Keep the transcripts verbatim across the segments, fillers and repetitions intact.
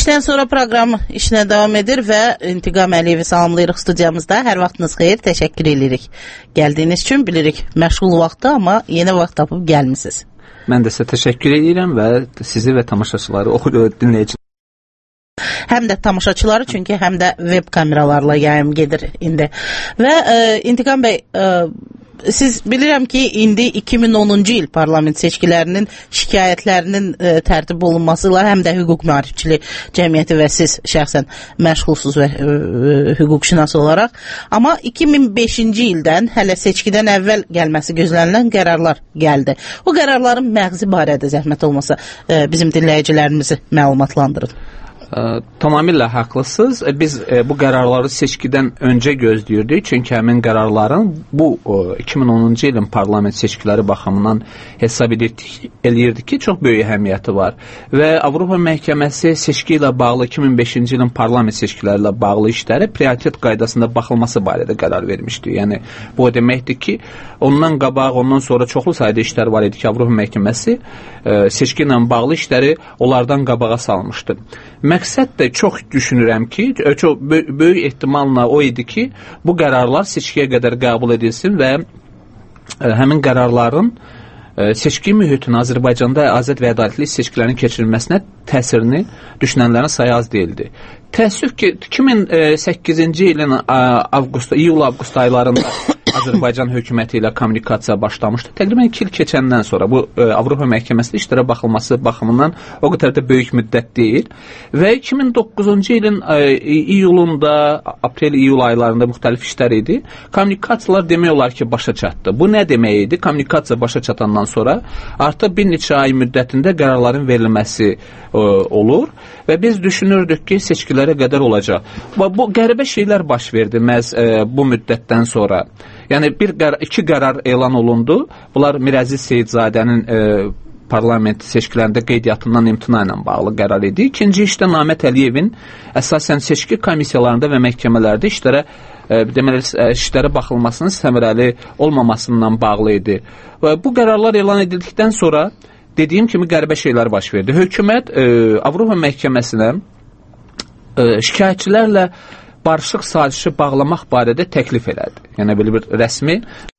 Verilişdən sonra proqram işinə davam edir və İntiqam Əliyevi salamlayırıq studiyamızda. Hər vaxtınız xeyir, təşəkkür edirik. Gəldiyiniz üçün bilirik, məşğul vaxtda, amma yeni vaxt tapıb gəlmisiniz. Mən də sizə təşəkkür edirəm və sizi və tamaşaçıları, oxu dinləyiciləri. Həm də tamaşaçıları, çünki həm də web kameralarla yayım gedir indi. Və e, İntiqam bəy, e, siz bilirəm ki, indi iki min onuncu il parlament seçkilərinin şikayətlərinin e, tərtib olunması ilə həm də hüquq mühafizəçilik cəmiyyəti və siz şəxsən məşğulsuz və e, e, hüquqşünas olaraq. Amma iki min beşinci ildən hələ seçkidən əvvəl gəlməsi gözlənilən qərarlar gəldi. O qərarların məğzi barədə zəhmət olmasa e, bizim dinləyicilərimizi məlumatlandırın. Tamamilə haqlısınız. Biz e, bu qərarları seçkidən öncə gözləyirdik. Çünki həmin qərarların bu o, iki min onuncu ilin parlament seçkiləri baxımından hesab edirdik, eləyirdik ki, çox böyük əhəmiyyəti var. Və Avropa Məhkəməsi seçki ilə bağlı iki min beşinci ilin parlament seçkiləri ilə bağlı işləri prioritet qaydasında baxılması barədə qərar vermişdi. Yəni bu o deməkdir ki, ondan qabaq, ondan sonra çoxlu sayda işlər var idi ki, Avropa Məhkəməsi e, seçki ilə bağlı işləri onlardan qabağa salmışdı. Məqsəd də çox düşünürəm ki, çox böyük ehtimalla o idi ki, bu qərarlar seçkiyə qədər qəbul edilsin və ə, həmin qərarların ə, seçki mühitinin Azərbaycanda azad və ədalətli seçkilərin keçirilməsinə təsirini düşünənlərin sayı az deyildi. Təəssüf ki, iki min səkkizinci ilin avqust, iyul-avqust aylarında Azərbaycan hökuməti ilə kommunikasiya başlamışdı. Təqribən iki il keçəndən sonra bu e, Avropa Məhkəməsində işlərə baxılması baxımından o qədər də böyük müddət deyil. Və iki min doqquzuncu ilin e, iyulunda, aprel-iyul aylarında müxtəlif işlər idi. Kommunikasiyalar demək olar ki, başa çatdı. Bu nə demək idi? Kommunikasiya başa çatandan sonra artıq bir neçə ay müddətində qərarların verilməsi e, olur və biz düşünürdük ki, seçkilərə qədər olacaq. Bu, bu qəribə şeylər baş verdi məhz e, bu müddətdən sonra. Yəni bir qərar, iki qərar elan olundu. Bunlar Mirəziz Seyidzadənin e, parlament seçkilərində qeydiyyatından imtina ilə bağlı qərar idi. İkinci işdə Namət Əliyevin əsasən seçki komissiyalarında və məhkəmələrdə işlərə e, deməli işlərə baxılmasının səmərəli olmamasından bağlı idi. Və bu qərarlar elan edildikdən sonra dediyim kimi qəribə şeylər baş verdi. Hökumət e, Avropa Məhkəməsinə e, şikayətçilərlə barışıq sazişi bağlamaq barədə təklif elədi. Yəni belə bir rəsmi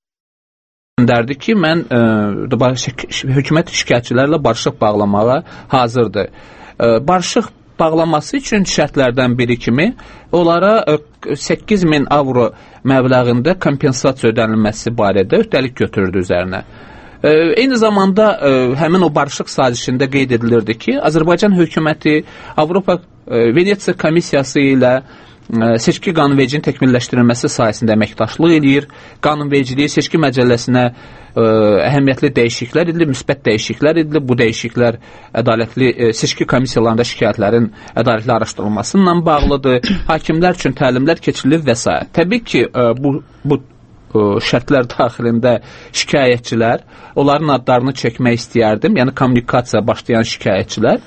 göndərdi ki, mən e, hökumət şikayətçilərlə barışıq bağlamağa hazırdır. E, barışıq bağlaması üçün şərtlərdən biri kimi onlara e, səkkiz min avro məbləğində kompensasiya ödənilməsi barədə öhdəlik götürdü üzərinə. E, eyni zamanda e, həmin o barışıq sazişində qeyd edilirdi ki, Azərbaycan hökuməti Avropa e, Venesiya komissiyası ilə seçki qanunvericiliyin təkmilləşdirilməsi sayəsində əməkdaşlıq eləyir. Qanunvericiliyi seçki məcəlləsinə ə, əhəmiyyətli dəyişikliklər edilir, müsbət dəyişikliklər edilir. Bu dəyişikliklər ədalətli ə, seçki komissiyalarında şikayətlərin ədalətli araşdırılmasıyla bağlıdır. Hakimlər üçün təlimlər keçirilir və s. Təbii ki, ə, bu, bu ə, şərtlər daxilində şikayətçilər, onların adlarını çəkmək istəyərdim. Yəni kommunikasiya başlayan şikayətçilər.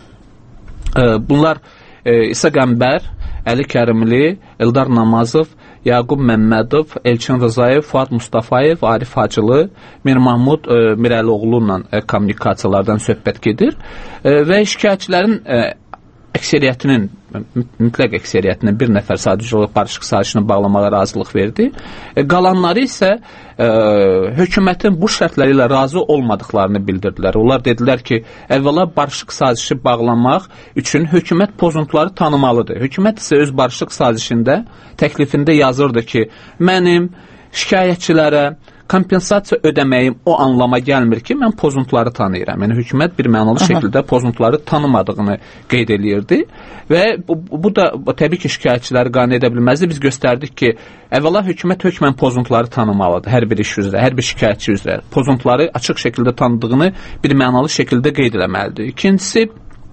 Ə, bunlar ə, İsa Qəmbər, Əli Kərimli, Eldar Namazov, Yaqub Məmmədov, Elçin Rızayev, Fuad Mustafayev, Arif Hacılı, Mir Mahmud e, Mirəloğlu ilə e, kommunikasiyalardan söhbət gedir e, və şikayətçilərin e, əksəriyyətinin, mütləq əksəriyyətinin bir nəfər sadəcə barışıq sazişini bağlamağa razılıq verdi. E, qalanları isə e, hökumətin bu şərtləri ilə razı olmadıqlarını bildirdilər. Onlar dedilər ki, əvvəla barışıq sazişi bağlamaq üçün hökumət pozuntuları tanımalıdır. Hökumət isə öz barışıq sazişində, təklifində yazırdı ki, mənim şikayətçilərə kompensasiya ödəməyim o anlama gəlmir ki, mən pozuntuları tanıyıram. Yəni, hökumət bir mənalı Aha. şəkildə pozuntuları tanımadığını qeyd eləyirdi və bu, bu da təbii ki, şikayətçiləri qane edə bilməzdi. Biz göstərdik ki, əvvəla hökumət hökmən pozuntuları tanımalıdır, hər bir iş üzrə, hər bir şikayətçi üzrə. Pozuntuları açıq şəkildə tanıdığını bir mənalı şəkildə qeyd eləməlidir. İkincisi,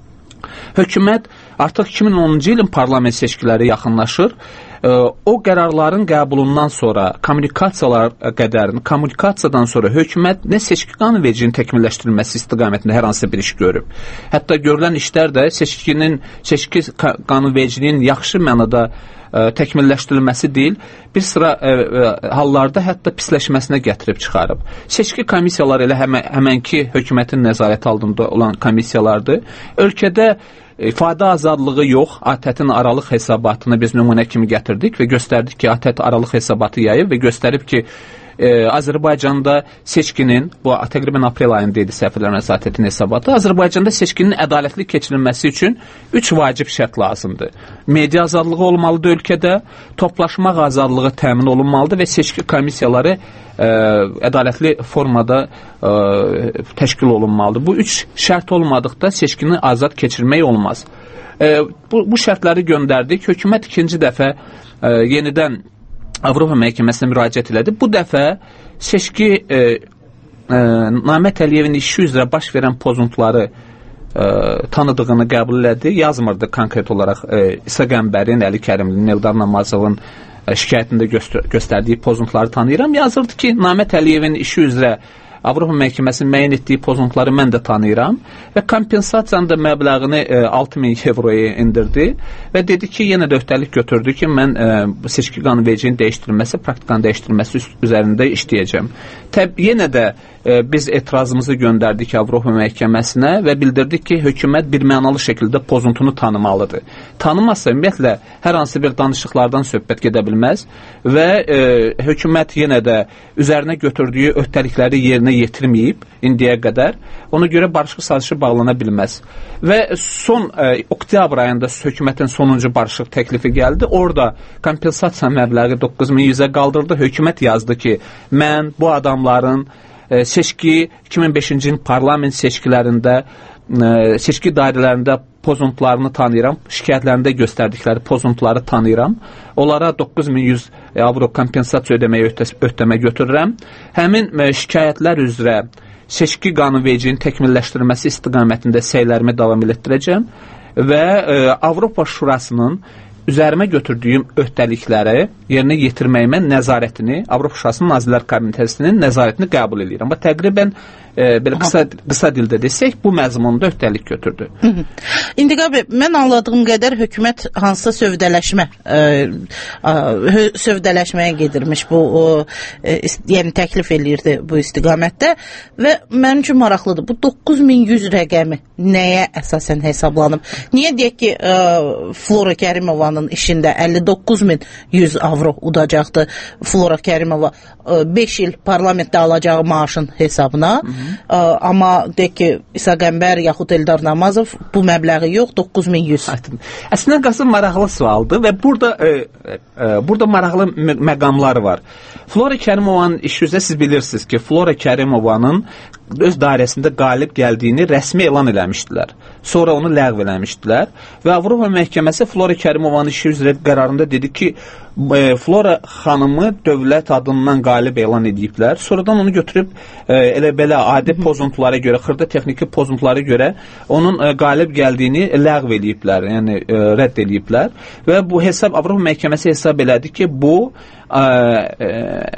hökumət artıq iki min onuncu ilin parlament seçkiləri yaxınlaşır. O qərarların qəbulundan sonra kommunikasiyalar qədərini, kommunikasiyadan sonra hökumət nə seçki qanunvericiliyinin təkmilləşdirilməsi istiqamətində hər hansı bir iş görüb. Hətta görülən işlər də seçkinin, seçki qanunvericiliyinin yaxşı mənada ə, təkmilləşdirilməsi deyil, bir sıra ə, ə, hallarda hətta pisləşməsinə gətirib çıxarıb. Seçki komissiyaları elə həmən, həmənki hökumətin nəzarəti altında olan komissiyalardır. Ölkədə ifadə azadlığı yox, ATƏT-in aralıq hesabatını biz nümunə kimi gətirdik və göstərdik ki, ATƏT aralıq hesabatı yayıb və göstərib ki, e, Azərbaycanda seçkinin, bu təqribən aprel ayında idi səhv eləmirəmsə ATƏT-in hesabatı, Azərbaycanda seçkinin ədalətli keçirilməsi üçün üç vacib şərt lazımdır. Media azadlığı olmalıdır ölkədə, toplaşmaq azadlığı təmin olunmalıdır və seçki komissiyaları ə, ədalətli formada ə, təşkil olunmalıdır. Bu üç şərt olmadıqda seçkini azad keçirmək olmaz. Ə, bu, bu şərtləri göndərdik. Hökumət ikinci dəfə ə, yenidən Avropa məhkəməsinə müraciət elədi. Bu dəfə seçki ə, ə, Namət Əliyevin işi üzrə baş verən pozuntuları ə, tanıdığını qəbul elədi. Yazmırdı konkret olaraq ə, İsa Qəmbərin, Əli Kərimlinin, Eldar Namazovun ə, şikayətində göstər göstərdiyi pozuntuları tanıyıram. Yazırdı ki, Namət Əliyevin işi üzrə Avropa məhkəməsinin müəyyən etdiyi pozuntuları mən də tanıyıram və kompensasiyanın da məbləğini e, altı min avroya indirdi və dedi ki, yenə də öhdəlik götürdü ki, mən e, seçki qanunvericiliyin dəyişdirilməsi, praktikanın dəyişdirilməsi üzərində işləyəcəm. Təb yenə də e, biz etirazımızı göndərdik Avropa məhkəməsinə və bildirdik ki, hökumət birmənalı şəkildə pozuntunu tanımalıdır. Tanımasa, ümumiyyətlə, hər hansı bir danışıqlardan söhbət gedə bilməz və e, hökumət yenə də üzərinə götürdüyü öhdəlikləri yerinə yetirməyib indiyə qədər. Ona görə barışıq sazişi bağlana bilməz. Və son e, oktyabr ayında hökumətin sonuncu barışıq təklifi gəldi. Orada kompensasiya məbləği doqquz min yüzə qaldırdı. Hökumət yazdı ki, mən bu adamların e, seçki iki min beşinci il parlament seçkilərində e, seçki dairələrində pozuntularını tanıyıram, şikayətlərində göstərdikləri pozuntuları tanıyıram. Onlara doqquz min yüz avro kompensasiya ödəməyə öhdəmə götürürəm. Həmin e, şikayətlər üzrə seçki qanunvericiliyinin təkmilləşdirilməsi istiqamətində səylərimi davam etdirəcəm və e, Avropa Şurasının üzərimə götürdüyüm öhdəlikləri yerinə yetirməyimə nəzarətini, Avropa Şurasının Nazirlər Komitəsinin nəzarətini qəbul edirəm. Bu təqribən e, belə qısa, qısa dildə desək, bu məzmunda öhdəlik götürdü. İntiqam bəy, mən anladığım qədər hökumət hansısa sövdələşmə e, e, sövdələşməyə gedirmiş bu o, e, yəni təklif eləyirdi bu istiqamətdə və mənim üçün maraqlıdır. Bu doqquz min yüz rəqəmi nəyə əsasən hesablanıb? Niyə deyək ki, e, Flora Kərimovanın işində əlli doqquz min yüz avro udacaqdı Flora Kərimova e, beş il parlamentdə alacağı maaşın hesabına. Hı -hı. Ə, amma deyək ki, İsa Qəmbər yaxud Eldar Namazov bu məbləği yox, doqquz min yüz. Əslində qasım maraqlı sualdır və burada e, e, burada maraqlı məqamlar var. Flora Kərimovanın işi üzrə siz bilirsiniz ki, Flora Kərimovanın öz dairəsində qalib gəldiyini rəsmi elan eləmişdilər. Sonra onu ləğv eləmişdilər və Avropa məhkəməsi Flora Kərimovanın işi üzrə qərarında dedi ki, e, Flora xanımı dövlət adından qalib elan ediblər. Sonradan onu götürüb e, elə belə adi pozuntulara görə, xırda texniki pozuntulara görə onun e, qalib gəldiyini ləğv eləyiblər, yəni e, rədd eləyiblər və bu hesab Avropa məhkəməsi hesab elədi ki, bu Ə, ə,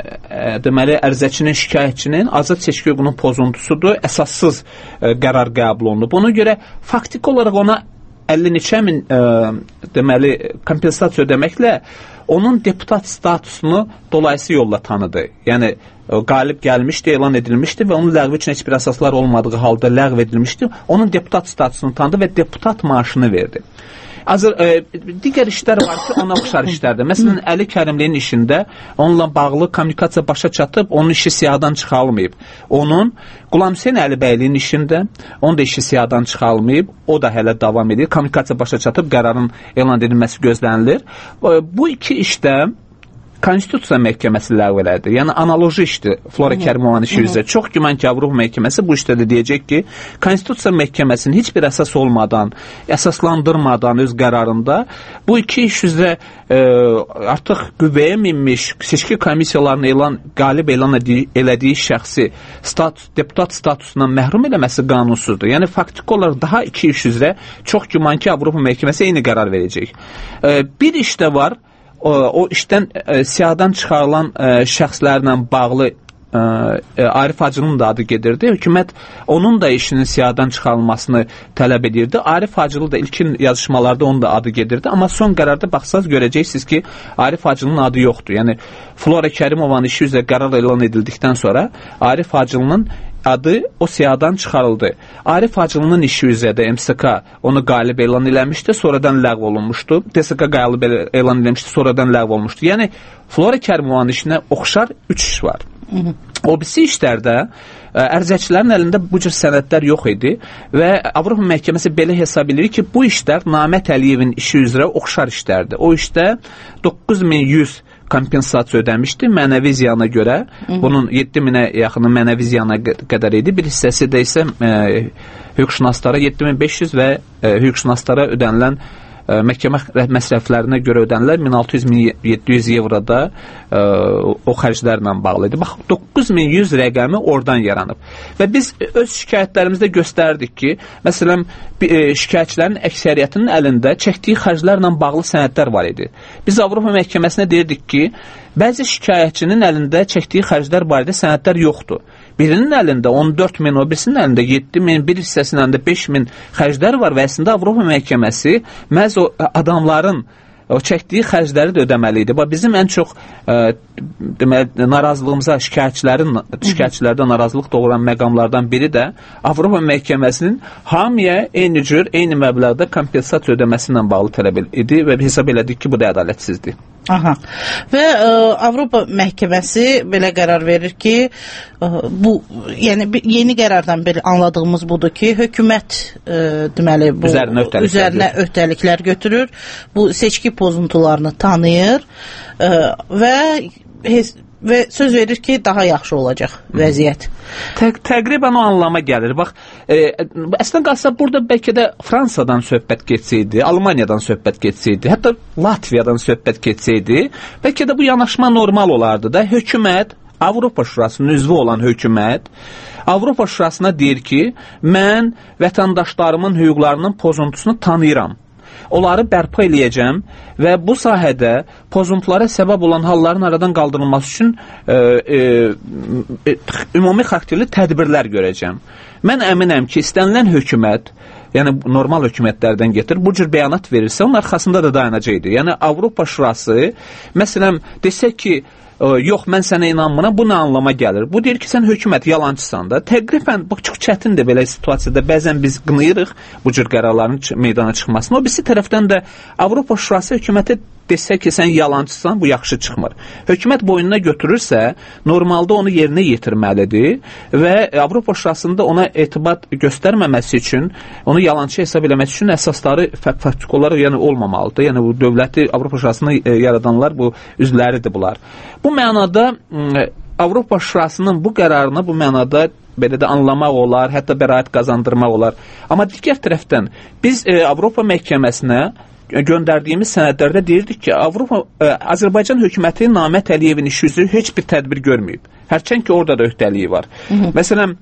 ə, deməli ərizəçinin, şikayətçinin azad seçki hüququnun pozuntusudur, əsassız ə, qərar qəbul olunub. Ona görə faktik olaraq ona əlli neçə min ə, deməli kompensasiya ödəməklə onun deputat statusunu dolayısı yolla tanıdı. Yəni ə, qalib gəlmişdi, elan edilmişdi və onun ləğvi üçün heç bir əsaslar olmadığı halda ləğv edilmişdi. Onun deputat statusunu tanıdı və deputat maaşını verdi. Azır, e, digər işlər var ki, ona oxşar işlərdir. Məsələn, Əli Kərimlinin işində onunla bağlı kommunikasiya başa çatıb, onun işi siyahıdan çıxarılmayıb. Onun Qulam Hüseyn Əlibəyliyin işində onun da işi siyahıdan çıxarılmayıb, o da hələ davam edir. Kommunikasiya başa çatıb, qərarın elan edilməsi gözlənilir. Bu iki işdə Konstitusiya məhkəməsi ləğv elədi. Yəni analoji işdir Flora Kərimovanın işi üzrə. Çox güman ki, Avropa məhkəməsi bu işdə də deyəcək ki, Konstitusiya məhkəməsinin heç bir əsas olmadan, əsaslandırmadan öz qərarında bu iki iş üzrə e, artıq qüvvəyə minmiş seçki komissiyalarının elan, qalib elan ediyi, elədiyi şəxsi status, deputat statusundan məhrum eləməsi qanunsuzdur. Yəni faktik olaraq daha iki iş üzrə çox güman ki, Avropa məhkəməsi eyni qərar verəcək. E, bir iş də var, O, o işdən e, siyahıdan çıxarılan e, şəxslərlə bağlı e, e, Arif Hacının da adı gedirdi. Hökumət onun da işinin siyahıdan çıxarılmasını tələb edirdi. Arif Hacılı da ilkin yazışmalarda onun da adı gedirdi. Amma son qərarda baxsaz görəcəksiniz ki, Arif Hacılının adı yoxdur. Yəni Flora Kərimovanın işi üzrə qərar elan edildikdən sonra Arif Hacılının adı o siyahıdan çıxarıldı. Arif Hacılının işi üzrə də M S K onu qalib elan eləmişdi, sonradan ləğv olunmuşdu. D S K qalib elan eləmişdi, sonradan ləğv olunmuşdu. Yəni Flora Kərimovanın işinə oxşar üç iş var. O birisi işlərdə ərizəçilərin əlində bu cür sənədlər yox idi və Avropa Məhkəməsi belə hesab edir ki, bu işlər Namət Əliyevin işi üzrə oxşar işlərdir. O işdə doqquz min yüz kompensasiya ödəmişdi mənəvi ziyana görə. Bunun yeddi minə yaxını mənəvi ziyana qədər idi. Bir hissəsi də isə e, hüquqşünaslara yeddi min beş yüz və e, hüquqşünaslara ödənilən e, məhkəmə məsrəflərinə görə ödənilən min altı yüz - min yeddi yüz evroda e, o xərclərlə bağlı idi. Bax, doqquz min yüz rəqəmi oradan yaranıb. Və biz öz şikayətlərimizdə göstərdik ki, məsələn, e, şikayətçilərin əksəriyyətinin əlində çəkdiyi xərclərlə bağlı sənədlər var idi. Biz Avropa Məhkəməsinə deyirdik ki, bəzi şikayətçinin əlində çəkdiyi xərclər barədə sənədlər yoxdur. Birinin əlində on dörd min, o birisinin əlində yeddi min, bir hissəsinin əlində beş min xərclər var və əslində Avropa Məhkəməsi məhz o adamların o çəkdiyi xərcləri də ödəməli idi. Bizim ən çox e, deməli, narazılığımıza şikayətçilərin, şikayətçilərdə narazılıq doğuran məqamlardan biri də Avropa Məhkəməsinin hamıya eyni cür, eyni məbləğdə kompensasiya ödəməsi ilə bağlı tələb idi və hesab elədik ki, bu da ədalətsizdir. Aha. Və ə, Avropa Məhkəməsi belə qərar verir ki, ə, bu yəni yeni qərardan belə anladığımız budur ki, hökumət ə, deməli bu üzərinə öhdəliklər, üzərinə öhdəliklər götürür. Bu seçki pozuntularını tanıyır ə, və hes və söz verir ki, daha yaxşı olacaq vəziyyət. Tə təqribən o anlama gəlir. Bax, e, əslən qalsa burada bəlkə də Fransadan söhbət getsəydi, Almaniyadan söhbət getsəydi, hətta Latviyadan söhbət getsəydi, bəlkə də bu yanaşma normal olardı da. Hökumət, Avropa Şurasının üzvü olan hökumət Avropa Şurasına deyir ki, mən vətəndaşlarımın hüquqlarının pozuntusunu tanıyıram. Onları bərpa eləyəcəm və bu sahədə pozuntulara səbəb olan halların aradan qaldırılması üçün e, e, e, ümumi xarakterli tədbirlər görəcəm. Mən əminəm ki, istənilən hökumət, yəni normal hökumətlərdən getir, bu cür bəyanat verirsə, onun arxasında da dayanacaqdır. Yəni Avropa Şurası, məsələn, desək ki, yox, mən sənə inanmıram, bu nə anlama gəlir? Bu deyir ki, sən hökumət yalancısan da. Təqribən, bax, çox çətindir belə situasiyada. Bəzən biz qınayırıq bu cür qərarların meydana çıxmasını. O birisi tərəfdən də Avropa Şurası hökumətə desə ki, sən yalancısan, bu yaxşı çıxmır. Hökumət boynuna götürürsə, normalda onu yerinə yetirməlidir və Avropa Şurasında ona etibar göstərməməsi üçün, onu yalancı hesab eləməsi üçün əsasları faktik olaraq yəni olmamalıdır. Yəni bu dövləti, Avropa Şurasını e, yaradanlar bu üzvləridir bunlar. Bu mənada e, Avropa Şurasının bu qərarını bu mənada belə də anlamaq olar, hətta bəraət qazandırmaq olar. Amma digər tərəfdən biz e, Avropa Məhkəməsinə göndərdiyimiz sənədlərdə deyirdik ki, Avropa, ə, Azərbaycan hökuməti Namət Əliyevin işi üzrə heç bir tədbir görməyib. Hərçənd ki, orada da öhdəliyi var. Hı -hı. Məsələn,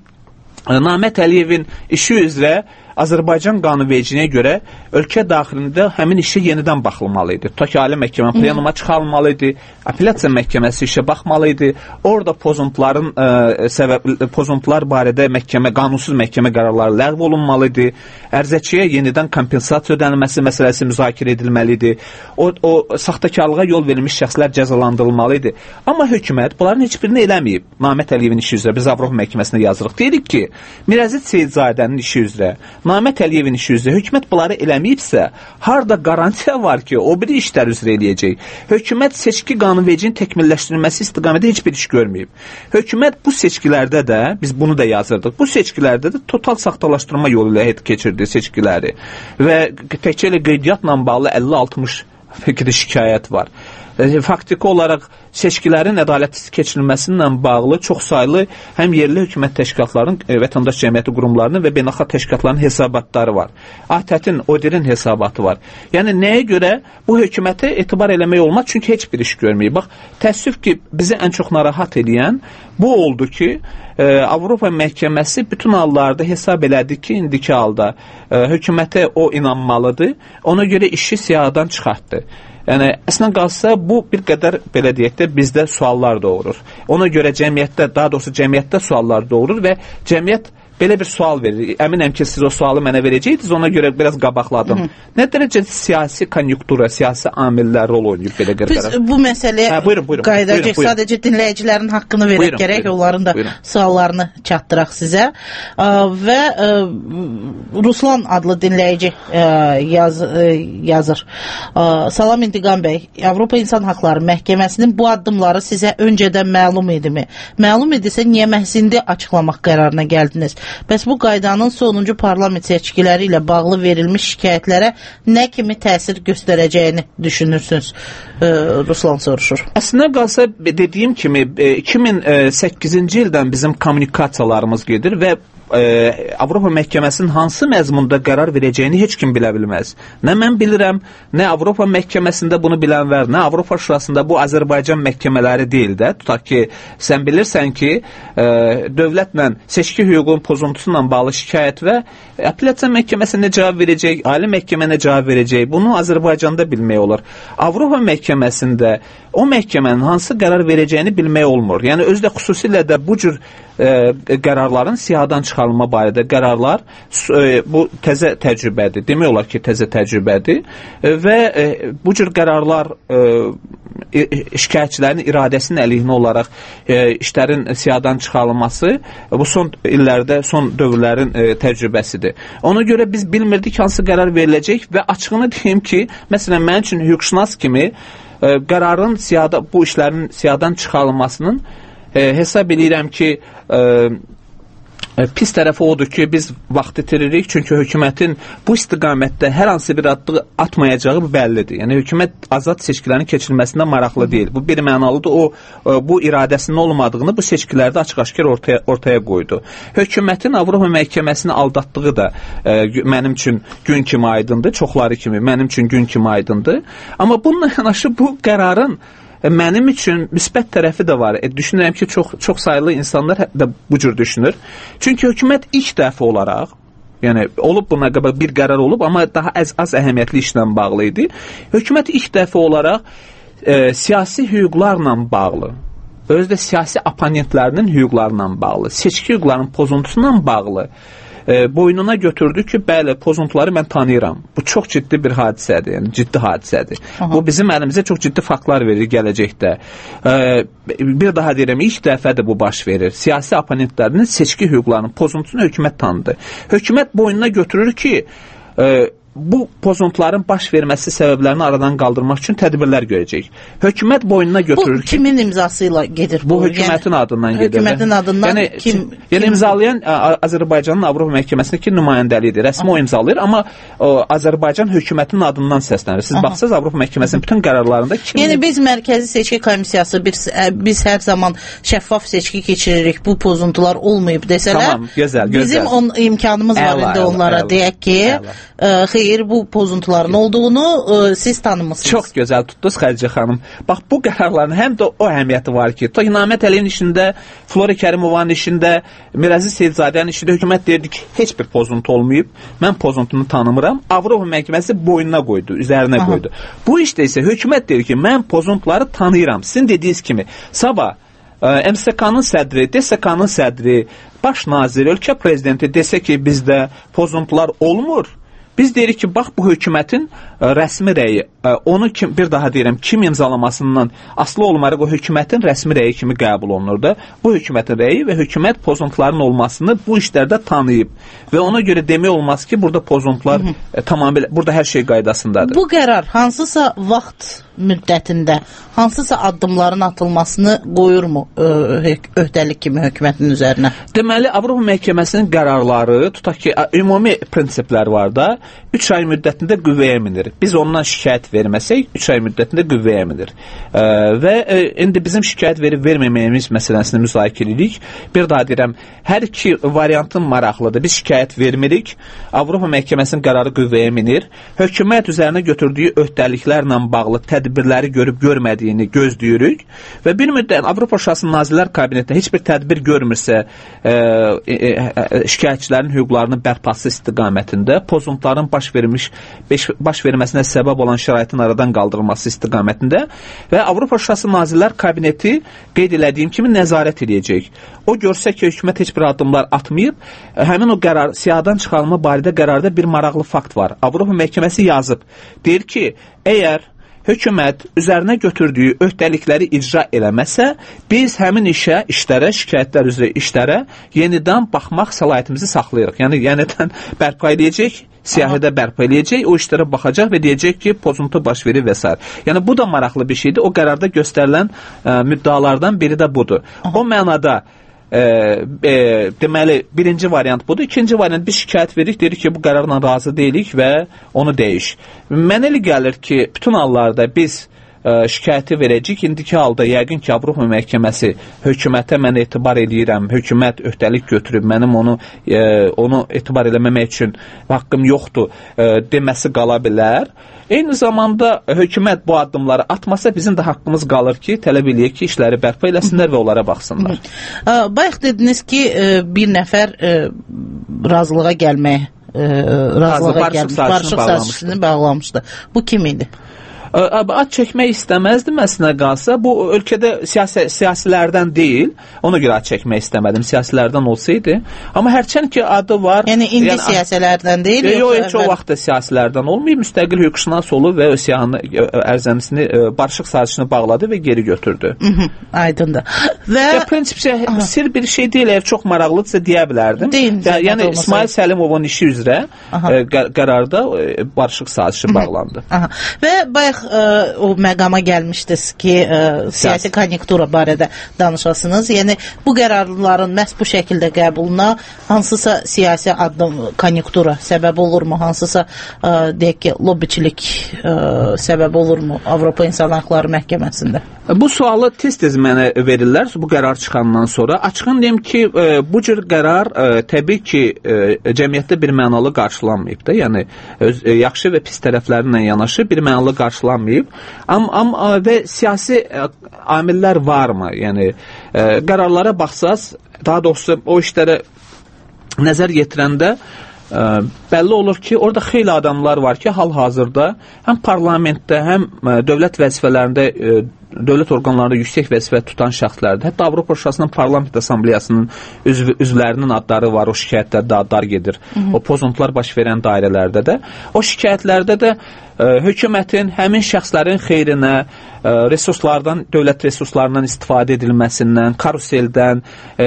Namət Əliyevin işi üzrə Azərbaycan qanunvericiliyinə görə ölkə daxilində həmin işə yenidən baxılmalı idi. Ta ki, Ali Məhkəmə plenuma çıxarılmalı idi, apellyasiya məhkəməsi işə baxmalı idi. Orada pozuntuların ə, səbəb pozuntular barədə məhkəmə, qanunsuz məhkəmə qərarları ləğv olunmalı idi. Ərizəçiyə yenidən kompensasiya ödənilməsi məsələsi müzakirə edilməli idi. O, o saxtakarlığa yol verilmiş şəxslər cəzalandırılmalı idi. Amma hökumət bunların heç birini eləməyib. Namət Əliyevin işi üzrə biz Avropa Məhkəməsinə yazırıq. Deyirik ki, Mirəzid Seyidzadənin işi üzrə, Namət Əliyevin işi üzrə hökumət bunları eləməyibsə, harda qarantiya var ki, o biri işlər üzrə eləyəcək. Hökumət seçki qanunvericiliyinin təkmilləşdirilməsi istiqamətində heç bir iş görməyib. Hökumət bu seçkilərdə də, biz bunu da yazırdıq, bu seçkilərdə də total saxtalaşdırma yolu ilə həyata keçirdi seçkiləri və təkcə ilə qeydiyyatla bağlı əlli altmış şikayət var. Faktiki olaraq seçkilərin ədalətsiz keçirilməsindən bağlı çoxsaylı həm yerli hökumət təşkilatlarının, e, vətəndaş cəmiyyəti qurumlarının və beynəlxalq təşkilatların hesabatları var. A T Ə T-in, O D R-in hesabatı var. Yəni nəyə görə bu hökumətə etibar eləmək olmaz? Çünki heç bir iş görməyib. Bax, təəssüf ki, bizi ən çox narahat edən bu oldu ki, e, Avropa Məhkəməsi bütün hallarda hesab elədi ki, indiki halda e, hökumətə o inanmalıdır, ona görə işi siyahıdan çıxartdı. Yəni, əslən qalsa, bu bir qədər, belə deyək də, bizdə suallar doğurur. Ona görə cəmiyyətdə, daha doğrusu cəmiyyətdə suallar doğurur və cəmiyyət belə bir sual verir. Əminəm ki, siz o sualı mənə verəcəydiniz, ona görə biraz qabaqladım. Hı -hı. Nə dərəcədə siyasi konjunktura, siyasi amillər rol oynayıb belə qərar? Biz bu məsələyə qayıdacaq, sadəcə dinləyicilərin haqqını verək buyurun, gərək, buyurun, onların da buyurun. Suallarını çatdıraq sizə. Və Ruslan adlı dinləyici yaz, yazır. Salam İntiqam bəy, Avropa İnsan Haqları Məhkəməsinin bu addımları sizə öncədən məlum idimi? Məlum idisə, niyə məhz indi açıqlamaq qərarına gəldiniz? Bəs bu qaydanın sonuncu parlament seçkiləri ilə bağlı verilmiş şikayətlərə nə kimi təsir göstərəcəyini düşünürsünüz? Ee, Ruslan soruşur. Əslində qalsa, dediyim kimi iki min səkkizinci ildən bizim kommunikasiyalarımız gedir və e, Avropa Məhkəməsinin hansı məzmunda qərar verəcəyini heç kim bilə bilməz. Nə mən bilirəm, nə Avropa Məhkəməsində bunu bilən var, nə Avropa Şurasında bu Azərbaycan məhkəmələri deyil də. Tutaq ki, sən bilirsən ki, e, dövlətlə seçki hüququnun pozuntusu ilə bağlı şikayət və apellyasiya məhkəməsinə cavab verəcək, ali məhkəmənə cavab verəcək. Bunu Azərbaycanda bilmək olur. Avropa Məhkəməsində o məhkəmənin hansı qərar verəcəyini bilmək olmur. Yəni, özdə xüsusilə də bu cür e, qərarların siyahıdan çıxarılma barədə qərarlar e, bu təzə təcrübədir. Demək olar ki, təzə təcrübədir e, və e, bu cür qərarlar e, şikayətçilərin iradəsinin əleyhinə olaraq e, işlərin siyahıdan çıxarılması bu son illərdə, son dövrlərin e, təcrübəsidir. Ona görə biz bilmirdik hansı qərar veriləcək və açığını deyim ki, məsələn, mənim üçün hüquqşünas kimi e, qərarın siyahda, bu işlərin siyahıdan çıxarılmasının e, hesab edirəm ki, e, pis tərəfi odur ki, biz vaxt itiririk, çünki hökumətin bu istiqamətdə hər hansı bir addı atmayacağı bəllidir. Yəni, hökumət azad seçkilərin keçirilməsində maraqlı deyil. Bu bir mənalıdır, o, bu iradəsinin olmadığını bu seçkilərdə açıq-aşkar ortaya, ortaya qoydu. Hökumətin Avropa Məhkəməsini aldatdığı da e, mənim üçün gün kimi aydındır, çoxları kimi mənim üçün gün kimi aydındır. Amma bununla yanaşı bu qərarın mənim üçün müsbət tərəfi də var. E, düşünürəm ki, çox, çox sayılı insanlar da bu cür düşünür. Çünki hökumət ilk dəfə olaraq, yəni olub buna qabaq bir qərar olub, amma daha az, az əhəmiyyətli işlə bağlı idi. Hökumət ilk dəfə olaraq e, siyasi hüquqlarla bağlı, özdə siyasi oponentlərinin hüquqlarla bağlı, seçki hüquqlarının pozuntusundan bağlı E, boynuna götürdü ki, bəli, pozuntuları mən tanıyıram. Bu çox ciddi bir hadisədir, yəni ciddi hadisədir. Aha. Bu bizim əlimizə çox ciddi faktlar verir gələcəkdə. E, bir daha deyirəm, ilk dəfədir bu baş verir. Siyasi oponentlərinin seçki hüquqlarının pozuntusunu hökumət tanıdı. Hökumət boynuna götürür ki, e, bu pozuntuların baş verməsi səbəblərini aradan qaldırmaq üçün tədbirlər görəcək. Hökumət boynuna götürür bu, ki... Bu kimin imzası ilə gedir? Bu, bu hökumətin yəni, adından gedir. Hökumətin adından yəni, kim? Yəni kim? imzalayan Azərbaycanın Avropa Məhkəməsindəki nümayəndəliyidir. Rəsmi o imzalayır, amma o, Azərbaycan hökumətinin adından səslənir. Siz Aha. baxsınız Avropa Məhkəməsinin bütün qərarlarında kim... Yəni biz Mərkəzi Seçki Komissiyası, biz, biz hər zaman şəffaf seçki keçiririk, bu pozuntular olmayıb desələr, tamam, gözəl, gözəl. Bizim on, imkanımız əla, var indi əla, onlara əla, deyək ki, ə, xeyr, bu pozuntuların olduğunu ə, siz tanımısınız. Çox gözəl tutdunuz Xədicə xanım. Bax, bu qərarların həm də o əhəmiyyəti var ki, Toğinamət Əliyevin işində, Flora Kərimovanın işində, Mirazi Seyidzadənin işində hökumət deyirdi ki, heç bir pozuntu olmayıb, mən pozuntunu tanımıram, Avropa Məhkəməsi boynuna qoydu, üzərinə Aha. qoydu. Bu işdə isə hökumət deyir ki, mən pozuntuları tanıyıram. Sizin dediyiniz kimi, sabah M S K-nın sədri, D S K-nın sədri, baş nazir, ölkə prezidenti desə ki, bizdə pozuntular olmur, biz deyirik ki, bax, bu hökumətin ə, rəsmi rəyi, ə, onu kim, bir daha deyirəm, kim imzalamasından asılı olmaraq o hökumətin rəsmi rəyi kimi qəbul olunur da. Bu hökumətin rəyi və hökumət pozuntuların olmasını bu işlərdə tanıyıb. Və ona görə demək olmaz ki, burada pozuntular Hı -hı. ə, tamamilə, burada hər şey qaydasındadır. Bu qərar hansısa vaxt müddətində hansısa addımların atılmasını qoyurmu ö, öhdəlik kimi hökumətin üzərinə? Deməli, Avropa Məhkəməsinin qərarları, tutaq ki, ümumi prinsiplər var da, üç ay müddətində qüvvəyə minir. Biz ondan şikayət verməsək, üç ay müddətində qüvvəyə minir. E, və e, indi bizim şikayət verib verməməyimiz məsələsini müzakirə edirik. Bir daha deyirəm, hər iki variantın maraqlıdır. Biz şikayət vermirik. Avropa Məhkəməsinin qərarı qüvvəyə minir. Hökumət üzərinə götürdüyü öhdəliklərlə bağlı tədbir tədbirləri görüb görmədiyini gözləyirik və bir müddət Avropa Şurası Nazirlər Kabinetində heç bir tədbir görmürsə e, e, e, şikayətçilərin hüquqlarının bərpası istiqamətində, pozuntuların baş vermiş beş, baş verməsinə səbəb olan şəraitin aradan qaldırılması istiqamətində və Avropa Şurası Nazirlər Kabineti qeyd elədiyim kimi nəzarət edəcək. O görsə ki, hökumət heç bir addımlar atmayıb, həmin o qərar, siyahıdan çıxarılma barədə qərarda bir maraqlı fakt var. Avropa Məhkəməsi yazıb, deyir ki, əgər hökumət üzərinə götürdüyü öhdəlikləri icra eləməsə, biz həmin işə, işlərə, şikayətlər üzrə işlərə yenidən baxmaq səlahiyyətimizi saxlayırıq. Yəni, yenidən bərpa edəcək, siyahıda bərpa edəcək, o işlərə baxacaq və deyəcək ki, pozuntu baş verir və s. Yəni, bu da maraqlı bir şeydir. O qərarda göstərilən ə, müddalardan biri də budur. Aha. O mənada E, e, deməli, birinci variant budur. İkinci variant, biz şikayət veririk, deyirik ki, bu qərarla razı deyilik və onu deyiş. Mənə elə gəlir ki, bütün hallarda biz e, şikayəti verəcək. İndiki halda yəqin ki, Avropa Məhkəməsi hökumətə mən etibar edirəm, hökumət öhdəlik götürüb, mənim onu e, onu etibar eləməmək üçün haqqım yoxdur e, deməsi qala bilər. Eyni zamanda hökumət bu addımları atmasa bizim də haqqımız qalır ki, tələb eləyək ki, işləri bərpa eləsinlər və onlara baxsınlar. Bayaq dediniz ki, bir nəfər razılığa gəlməyə razılığa gəlmiş, barışıq sazişini bağlamışdı. Bu kim idi? Ad çəkmək istəməzdim əslində qalsa. Bu ölkədə siyasi, siyasilərdən deyil. Ona görə ad çəkmək istəmədim. Siyasilərdən olsaydı. Amma hərçənd ki adı var. Yəni indi yəni, siyasilərdən deyil. Yox, yox, heç o vaxtda siyasilərdən olmayıb. Müstəqil hüquqşünas olub və siyahını, ərzəmisini, barışıq sazişini bağladı və geri götürdü. Hı -hı, aydındır. Və ya, prinsipcə, sir bir şey deyil. Əgər çox maraqlıdırsa deyə bilərdim. Deyin, ya, yəni İsmail Səlimovun işi üzrə ə, qərarda ə, barışıq sazişi bağlandı. Aha. Və bayaq ə, o məqama gəlmişdiniz ki, ə, siyasi konjunktura barədə danışasınız. Yəni bu qərarların məhz bu şəkildə qəbuluna hansısa siyasi addım konjunktura səbəb olurmu? Hansısa ə, deyək ki, lobbiçilik ə, səbəb olurmu Avropa İnsan Hüquqları Məhkəməsində? Bu sualı tez-tez mənə verirlər bu qərar çıxandan sonra. Açığın deyim ki, ə, bu cür qərar ə, təbii ki, ə, cəmiyyətdə bir mənalı qarşılanmayıb da. Yəni öz, ə, yaxşı və pis tərəflərlə yanaşı bir mənalı qarşılanmayıb. Am, am, və siyasi ə, amillər varmı? Yəni ə, qərarlara baxsaz, daha doğrusu o işlərə nəzər yetirəndə ə, bəlli olur ki, orada xeyli adamlar var ki, hal-hazırda həm parlamentdə, həm ə, dövlət vəzifələrində ə, dövlət orqanlarında yüksək vəzifə tutan şəxslərdir. Hətta Avropa Şurasının Parlament Assambleyasının üzv, üzvlərinin adları var, o şikayətlərdə adlar gedir. Hı -hı. O pozuntular baş verən dairələrdə də. O şikayətlərdə də ə, hökumətin həmin şəxslərin xeyrinə, ə, resurslardan, dövlət resurslarından istifadə edilməsindən, karuseldən,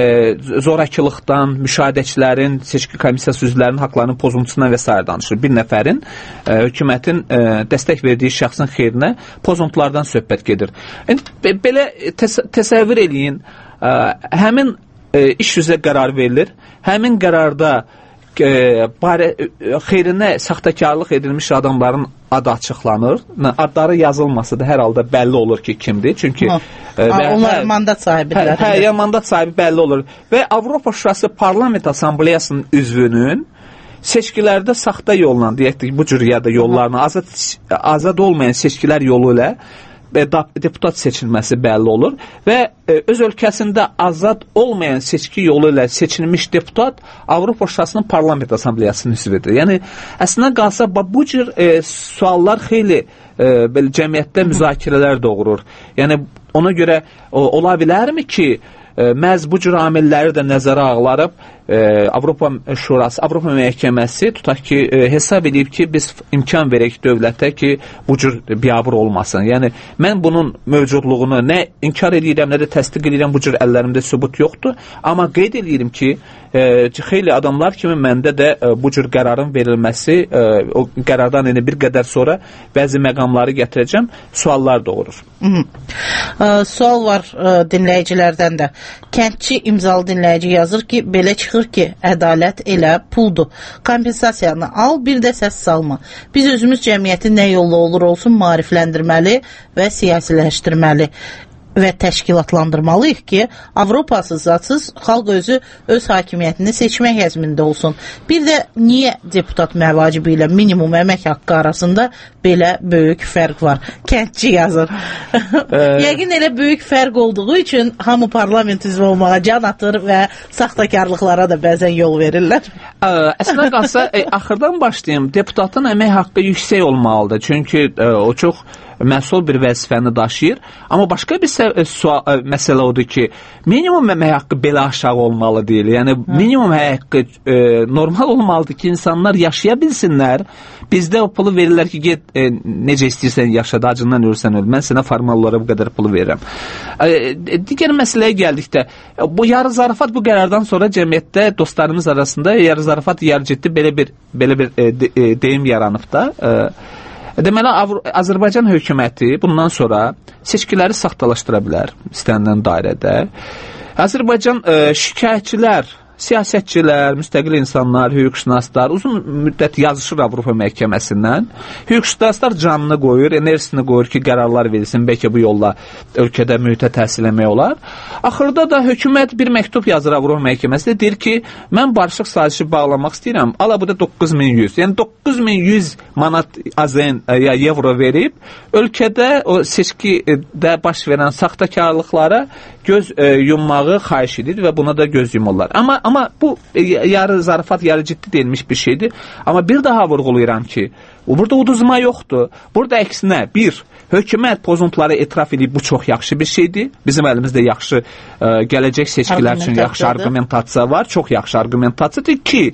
ə, zorakılıqdan, müşahidəçilərin, seçki komissiyası üzvlərinin haqlarının pozuntusundan və s. danışır. Bir nəfərin ə, hökumətin ə, dəstək verdiyi şəxsin xeyrinə pozuntulardan söhbət gedir. Belə təs təsəvvür eləyin, ə, həmin ə, iş üzrə qərar verilir, həmin qərarda ə, barə, xeyrinə saxtakarlıq edilmiş adamların adı açıqlanır, adları yazılmasa da hər halda bəlli olur ki, kimdir, çünki ha, ə, və, onlar hə, mandat sahibidir. Hə, hə, ya mandat sahibi bəlli olur və Avropa Şurası Parlament Assambleyasının üzvünün seçkilərdə saxta yolla, deyək ki, bu cür ya da yollarına azad, azad olmayan seçkilər yolu ilə deputat seçilməsi bəlli olur və öz ölkəsində azad olmayan seçki yolu ilə seçilmiş deputat Avropa Şurasının Parlament Assambleyasının üzvüdür. Yəni, əslində qalsa, bu cür e, suallar xeyli e, belə, cəmiyyətdə müzakirələr doğurur. Yəni, ona görə o, ola bilərmi ki, e, məhz bu cür amilləri də nəzərə alınıb, e, Avropa Şurası, Avropa Məhkəməsi tutaq ki, e, hesab edib ki, biz imkan verək dövlətə ki, bu cür biabır olmasın. Yəni, mən bunun mövcudluğunu nə inkar edirəm, nə də təsdiq edirəm, bu cür əllərimdə sübut yoxdur. Amma qeyd edirəm ki, e, xeyli adamlar kimi məndə də e, bu cür qərarın verilməsi, e, o qərardan yəni bir qədər sonra bəzi məqamları gətirəcəm, suallar doğurur. Hı -hı. E, sual var e, dinləyicilərdən də. Kəndçi imzalı dinləyici yazır ki, belə çıxır ki, ədalət elə puldur. Kompensasiyanı al, bir də səs salma. Biz özümüz cəmiyyəti nə yolla olur olsun maarifləndirməli və siyasiləşdirməli və təşkilatlandırmalıyıq ki, Avropasız, zatsız xalq özü öz hakimiyyətini seçmək əzmində olsun. Bir də niyə deputat məvacibi ilə minimum əmək haqqı arasında belə böyük fərq var. Kəndçi yazır. Yəqin elə böyük fərq olduğu üçün hamı parlament üzvü olmağa can atır və saxtakarlıqlara da bəzən yol verirlər. Əslində qalsa, axırdan başlayayım. Deputatın əmək haqqı yüksək olmalıdır. Çünki o çox məsul bir vəzifəni daşıyır. Amma başqa bir sual, məsələ odur ki, minimum əmək haqqı belə aşağı olmalı deyil. Yəni, Hı. minimum əmək haqqı e, normal olmalıdır ki, insanlar yaşaya bilsinlər. Bizdə o pulu verirlər ki, get, e, necə istəyirsən yaşa, da acından ölürsən öl. Mən sənə formal olaraq bu qədər pulu verirəm. E, digər məsələyə gəldikdə, bu yarı zarafat bu qərardan sonra cəmiyyətdə dostlarımız arasında yarı zarafat yarı ciddi belə bir, belə bir e, de, e, deyim yaranıb da. E, Deməli, Azərbaycan hökuməti bundan sonra seçkiləri saxtalaşdıra bilər istənilən dairədə. Azərbaycan e, şikayətçilər, siyasətçilər, müstəqil insanlar, hüquqşünaslar uzun müddət yazışır Avropa məhkəməsindən. Hüquqşünaslar canını qoyur, enerjisini qoyur ki, qərarlar verilsin, bəlkə bu yolla ölkədə mühitə təsir etmək olar. Axırda da hökumət bir məktub yazır Avropa məhkəməsinə, deyir ki, mən barışıq sazişi bağlamaq istəyirəm, ala bu da doqquz min yüz. Yəni doqquz min yüz manat azən ya evro verib, ölkədə o seçkidə baş verən saxtakarlıqlara göz e, yummağı xahiş edir və buna da göz yumurlar. Amma Amma bu e, yarı zarafat, yarı ciddi deyilmiş bir şeydir. Amma bir daha vurğulayıram ki, burada uduzma yoxdur. Burada əksinə, bir, hökumət pozuntuları etiraf edib, bu çox yaxşı bir şeydir. Bizim əlimizdə yaxşı, e, gələcək seçkilər üçün yaxşı argumentasiya var. Çox yaxşı argumentasiyadır ki,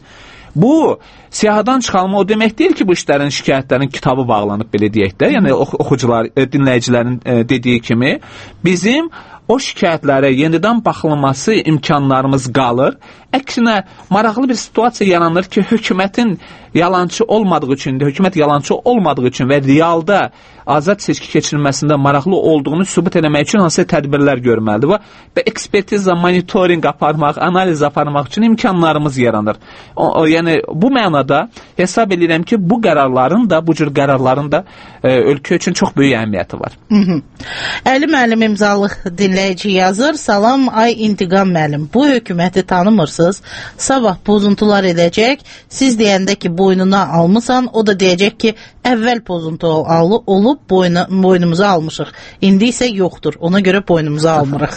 bu siyahadan çıxalma o demək deyil ki, bu işlərin, şikayətlərin kitabı bağlanıb, belə deyək də. Yəni, oxu oxucular, e, dinləyicilərin e, dediyi kimi, bizim o şikayətlərə yenidən baxılması imkanlarımız qalır. Əksinə, maraqlı bir situasiya yaranır ki, hökumətin yalançı olmadığı üçün, hökumət yalançı olmadığı üçün və realda azad seçki keçirilməsində maraqlı olduğunu sübut eləmək üçün hansı tədbirlər görməlidir və ekspertiza, monitoring aparmaq, analiz aparmaq üçün imkanlarımız yaranır. O, o, yəni, bu mənada hesab edirəm ki, bu qərarların da, bu cür qərarların da e, ölkə üçün çox böyük əhəmiyyəti var. Hı -hı. Əli müəllim imzalı dinləyici yazır. Salam, ay İntiqam müəllim. Bu hökuməti tanımırsınız. Sabah pozuntular edəcək. Siz deyəndə ki, boynuna almısan, o da deyəcək ki, əvvəl pozuntu olub boynu, boynumuza almışıq. İndi isə yoxdur. Ona görə boynumuza almırıq.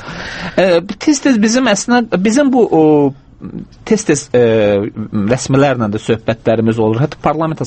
Tez-tez bizim əslində, bizim bu o, tez-tez e, rəsmilərlə də söhbətlərimiz olur. Hətta parlament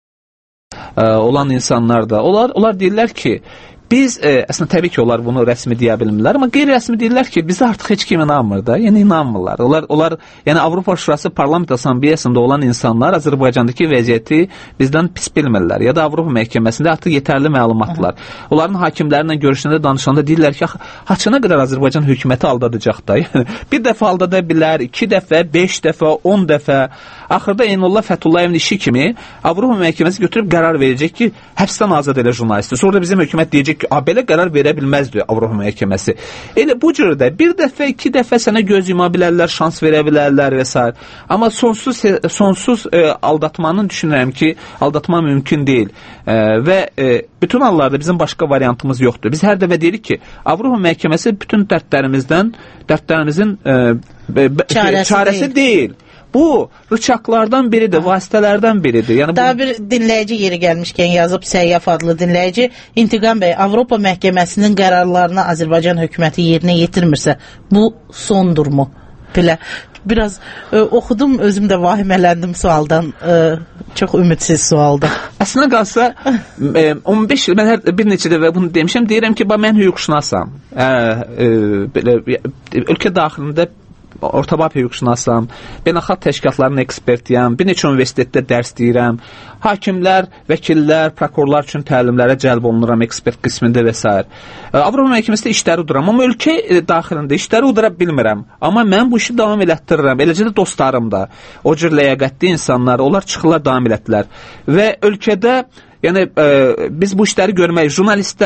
e, olan insanlar da, onlar, onlar deyirlər ki, biz, e, əslində təbii ki, onlar bunu rəsmi deyə bilmirlər, amma qeyri-rəsmi deyirlər ki, bizə artıq heç kim inanmır da, yəni inanmırlar. Onlar, onlar yəni Avropa Şurası Parlament Assambleyasında olan insanlar Azərbaycandakı vəziyyəti bizdən pis bilmirlər, ya da Avropa məhkəməsində artıq yetərli məlumatlar. Onların hakimlərlə görüşəndə, danışanda deyirlər ki, haçına qədər Azərbaycan hökuməti aldadacaq da. Bir dəfə aldada bilər, iki dəfə, beş dəfə, on dəfə. Axırda Eynullah Fətullayevin işi kimi Avropa məhkəməsi götürüb qərar verəcək ki, həbsdən azad elə jurnalisti. Sonra bizim hökumət deyəcək ki, belə qərar verə bilməzdir Avropa məhkəməsi. Elə bu cürdə bir dəfə, iki dəfə sənə göz yuma bilərlər, şans verə bilərlər və s. Amma sonsuz sonsuz e, aldatmanın düşünürəm ki, aldatma mümkün deyil. E, və e, bütün hallarda bizim başqa variantımız yoxdur. Biz hər dəfə deyirik ki, Avropa məhkəməsi bütün dərdlərimizdən, dərdlərimizin e, be, be, çarəsi, çarəsi deyil. deyil. Bu rıçaqlardan biridir, vasitələrdən biridir. Yəni, daha bu... bir dinləyici yeri gəlmişkən yazıb, Səyyaf adlı dinləyici. İntiqam bəy, Avropa məhkəməsinin qərarlarını Azərbaycan hökuməti yerinə yetirmirsə, bu sondurmu? Belə, biraz e, oxudum, özüm də vahimələndim sualdan. E, çox ümidsiz sualda. Əslində qalsa, e, on beş il, mən hər, bir neçə dəfə bunu demişəm, deyirəm ki, mən hüquqşünasam. E, e, belə, ölkə daxilində ortabab hüquqşünasam, beynəlxalq təşkilatların ekspertiyəm, bir neçə universitetdə dərs deyirəm, hakimlər, vəkillər, prokurorlar üçün təlimlərə cəlb olunuram, ekspert qismində və s. Avropa məhkəməsində işləri uduram, amma ölkə daxilində işləri udura bilmirəm. Amma mən bu işi davam elətdirirəm, eləcə də dostlarım da, o cür ləyaqətli insanlar, onlar çıxırlar, davam elətdilər. Və ölkədə, yəni, e, biz bu işləri görmək, jurnalistlər,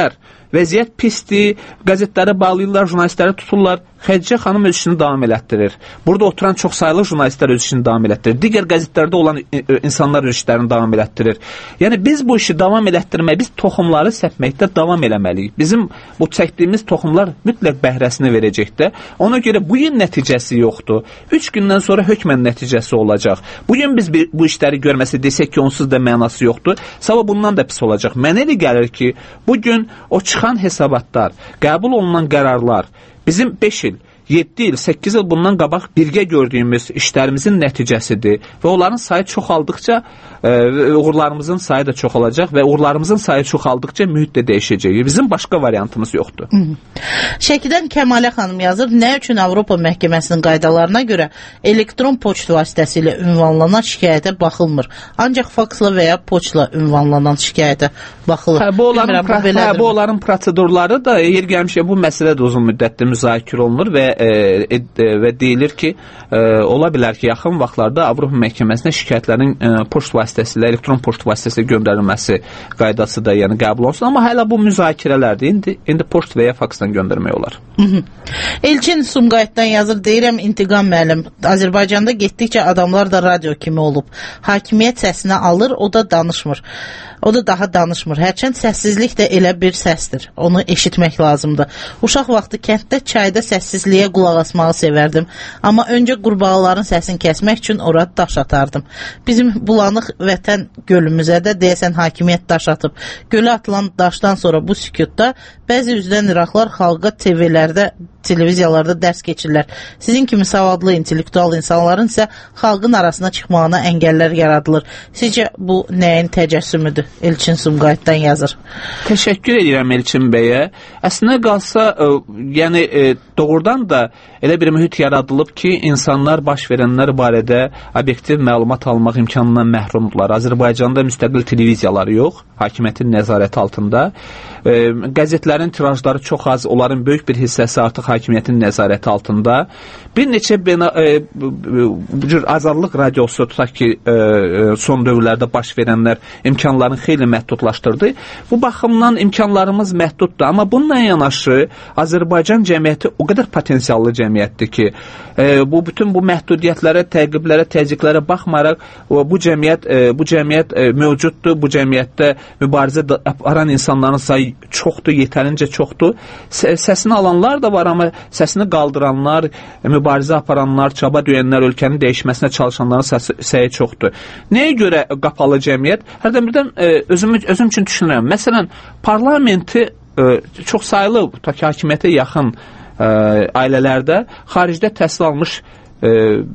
vəziyyət pisdir, qəzetləri bağlayırlar, jurnalistləri tuturlar. Xədicə xanım öz işini davam elətdirir. Burada oturan çox sayılı jurnalistlər öz işini davam elətdirir. Digər qəzetlərdə olan insanlar öz işlərini davam elətdirir. Yəni biz bu işi davam elətdirmək, biz toxumları səpməkdə davam eləməliyik. Bizim bu çəkdiyimiz toxumlar mütləq bəhrəsini verəcəkdir. Ona görə bu gün nəticəsi yoxdur. Üç gündən sonra hökmən nəticəsi olacaq. Bugün biz bu işləri görməsə desək ki, onsuz da mənası yoxdur. Sabah bundan da pis olacaq. Mənə elə gəlir ki, bugün o çıxan hesabatlar, qəbul olunan qərarlar bizim beş il, yeddi il, səkkiz il bundan qabaq birgə gördüyümüz işlərimizin nəticəsidir və onların sayı çoxaldıqca e, uğurlarımızın sayı da çox olacaq və uğurlarımızın sayı çoxaldıqca mühit də dəyişəcək. Bizim başqa variantımız yoxdur. Hı -hı. Şəkidən Kəmalə xanım yazır, nə üçün Avropa məhkəməsinin qaydalarına görə elektron poçt vasitəsilə ünvanlanan şikayətə baxılmır? Ancaq faksla və ya poçtla ünvanlanan şikayətə baxılır. Hə, bu onların, Bilmirəm, bu, hə, bu onların prosedurları da yer gəlmişə bu məsələ də uzun müddətdə müzakirə olunur və E, e, və deyilir ki, e, ola bilər ki, yaxın vaxtlarda Avropa məhkəməsinə şikayətlərin e, poçt vasitəsilə, elektron poçt vasitəsilə göndərilməsi qaydası da yəni qəbul olunsun, amma hələ bu müzakirələrdir. İndi, indi poçt və ya faksdan göndərmək olar. Hı -hı. Elçin Sumqayıtdan yazır, deyirəm İntiqam müəllim, Azərbaycanda getdikcə adamlar da radio kimi olub. Hakimiyyət səsini alır, o da danışmır. O da daha danışmır. Hərçənd səssizlik də elə bir səsdir. Onu eşitmək lazımdır. Uşaq vaxtı kənddə çayda səssizliyə qulaq asmağı sevərdim. Amma öncə qurbağaların səsini kəsmək üçün ora daş atardım. Bizim bulanıq vətən gölümüzə də deyəsən hakimiyyət daş atıb. Gölə atılan daşdan sonra bu sükutda bəzi üzdən iraqlar xalqa T V-lərdə, televiziyalarda dərs keçirlər. Sizin kimi savadlı, intellektual insanların isə xalqın arasına çıxmağına əngəllər yaradılır. Sizcə bu nəyin təcəssümüdür? Elçin Sumqayıtdan yazır. Təşəkkür edirəm Elçin bəyə. Əslində qalsa, ə, yəni ə, doğrudan da elə bir mühit yaradılıb ki, insanlar baş verənlər barədə obyektiv məlumat almaq imkanından məhrumdurlar. Azərbaycanda müstəqil televiziyaları yox, hakimiyyətin nəzarəti altında. Ə, qəzetlərin tirajları çox az, onların böyük bir hissəsi artıq hakimiyyətin nəzarəti altında. Bir neçə bina, e, bu cür azadlıq radiosu tutaq ki, e, son dövrlərdə baş verənlər imkanların xeyli məhdudlaşdırdı. Bu baxımdan imkanlarımız məhduddur. Amma bununla yanaşı Azərbaycan cəmiyyəti o qədər potensiallı cəmiyyətdir ki, e, bu bütün bu məhdudiyyətlərə, təqiblərə, təzyiqlərə baxmayaraq bu cəmiyyət e, bu cəmiyyət e, mövcuddur. Bu cəmiyyətdə mübarizə aparan insanların sayı çoxdur, yetərincə çoxdur. Səsini alanlar da var, amma səsini qaldıranlar, mübarizə aparanlar, çaba döyənlər, ölkənin dəyişməsinə çalışanların səsi, səyi çoxdur. Nəyə görə qapalı cəmiyyət? Hərdən birdən e, özüm, özüm üçün düşünürəm. Məsələn, parlamenti e, çox sayılı, tutaq ki, hakimiyyətə yaxın e, ailələrdə xaricdə təhsil almış e,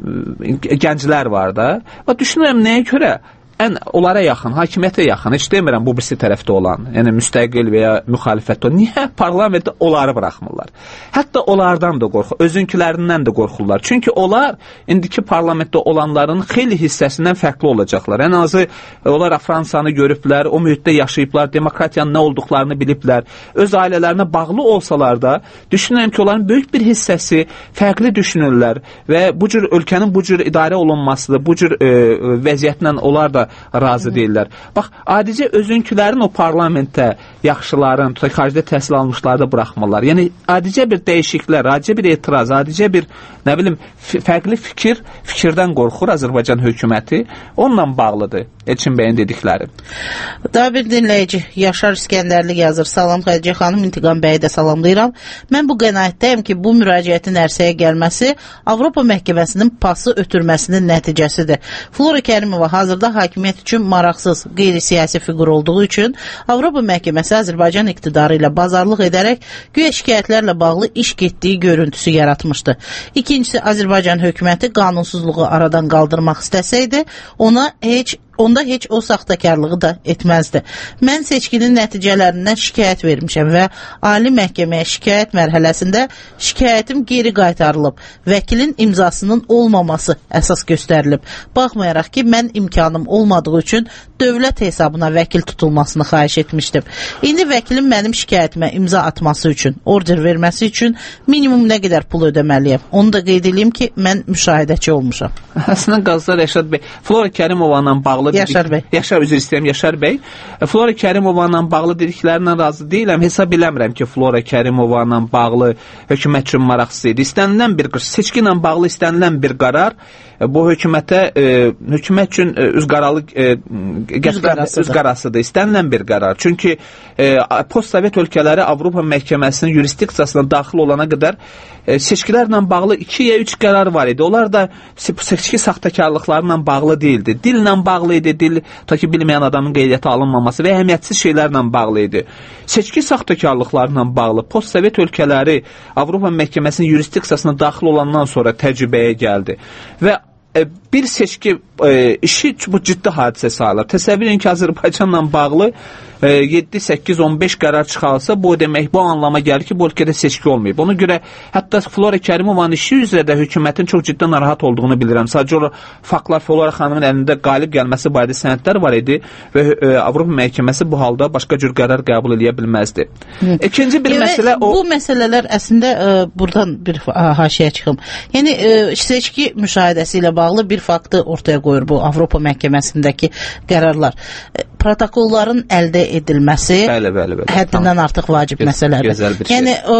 gənclər var da. Və düşünürəm, nəyə görə? Ən onlara yaxın, hakimiyyətə yaxın, heç demirəm bu birisi tərəfdə olan, yəni müstəqil və ya müxalifətdə olan, niyə parlamentdə onları buraxmırlar? Hətta onlardan da qorxur, özünkülərindən də qorxurlar. Çünki onlar indiki parlamentdə olanların xeyli hissəsindən fərqli olacaqlar. Ən azı onlar Fransanı görüblər, o mühitdə yaşayıblar, demokratiyanın nə olduqlarını biliblər. Öz ailələrinə bağlı olsalar da, düşünürəm ki, onların böyük bir hissəsi fərqli düşünürlər və bu cür ölkənin bu cür idarə olunması, bu cür e, vəziyyətlə onlar da razı Hı. deyirlər. Bax, adicə özünkülərin o parlamentdə yaxşıların, tutaq xaricdə təhsil almışları da buraxmırlar. Yəni, adicə bir dəyişiklər, adicə bir etiraz, adicə bir, nə bilim, fərqli fikir, fikirdən qorxur Azərbaycan hökuməti. Onunla bağlıdır Elçin bəyin dedikləri. Daha bir dinləyici, Yaşar İskəndərli yazır. Salam Xədicə xanım, İntiqam bəyi də salamlayıram. Mən bu qənaətdəyim ki, bu müraciətin ərsəyə gəlməsi Avropa məhkəməsinin pası ötürməsinin nəticəsidir. Flora Kərimova hazırda hakimiyyət üçün maraqsız, qeyri-siyasi fiqur olduğu üçün Avropa məhkəməsi Azərbaycan iqtidarı ilə bazarlıq edərək güya şikayətlərlə bağlı iş getdiyi görüntüsü yaratmışdı. İkincisi, Azərbaycan hökuməti qanunsuzluğu aradan qaldırmaq istəsəydi, ona heç onda heç o saxtakarlığı da etməzdi. Mən seçkinin nəticələrindən şikayət vermişəm və Ali Məhkəməyə şikayət mərhələsində şikayətim geri qaytarılıb. Vəkilin imzasının olmaması əsas göstərilib. Baxmayaraq ki, mən imkanım olmadığı üçün dövlət hesabına vəkil tutulmasını xahiş etmişdim. İndi vəkilin mənim şikayətimə imza atması üçün, order verməsi üçün minimum nə qədər pul ödəməliyəm? Onu da qeyd edeyim ki, mən müşahidəçi olmuşam. Əslində Qazda Rəşad bəy, Flora Kərimovanla bağlı bağlı Yaşar bəy. Yaşar üzr istəyirəm Yaşar bəy. Flora Kərimova ilə bağlı dediklərindən razı deyiləm. Hesab eləmirəm ki, Flora Kərimova ilə bağlı hökumət üçün maraqsız idi. İstənilən bir seçki ilə bağlı istənilən bir qərar bu hökumətə e, hökumət üçün e, üzqaralı e, üzqarasıdır. üzqarasıdır. İstənilən bir qərar. Çünki e, postsovet ölkələri Avropa məhkəməsinin yurisdiksiyasına daxil olana qədər e, seçkilərlə bağlı iki ya üç qərar var idi. Onlar da seçki saxtakarlıqlarla bağlı değildi. Dillə bağlı idi. Dil ta ki bilməyən adamın qeydiyyata alınmaması və əhəmiyyətsiz şeylərlə bağlı idi. Seçki saxtakarlıqlarla bağlı postsovet ölkələri Avropa məhkəməsinin yurisdiksiyasına daxil olandan sonra təcrübəyə gəldi. Və e, bir seçki e, işi bu ciddi hadisə sayılır. Təsəvvür edin ki, Azərbaycanla bağlı e, yeddi səkkiz on beş qərar çıxarsa, bu demək bu anlama gəlir ki, bu ölkədə seçki olmayıb. Ona görə hətta Flora Kərimovanın işi üzrə də hökumətin çox ciddi narahat olduğunu bilirəm. Sadəcə olaraq faktlar Flora xanımın əlində qalib gəlməsi barədə sənədlər var idi və e, Avropa məhkəməsi bu halda başqa cür qərar qəbul edə bilməzdi. Hı. İkinci bir yəni, məsələ o... Bu məsələlər əslində e, buradan bir haşiyə çıxım. Yəni e, seçki müşahidəsi ilə bağlı bir faktı ortaya qoyur bu Avropa məhkəməsindəki qərarlar. E, protokolların əldə edilməsi bəli, bəli, bəli. həddindən tamam. Artıq vacib Göz, məsələdir. Yəni o,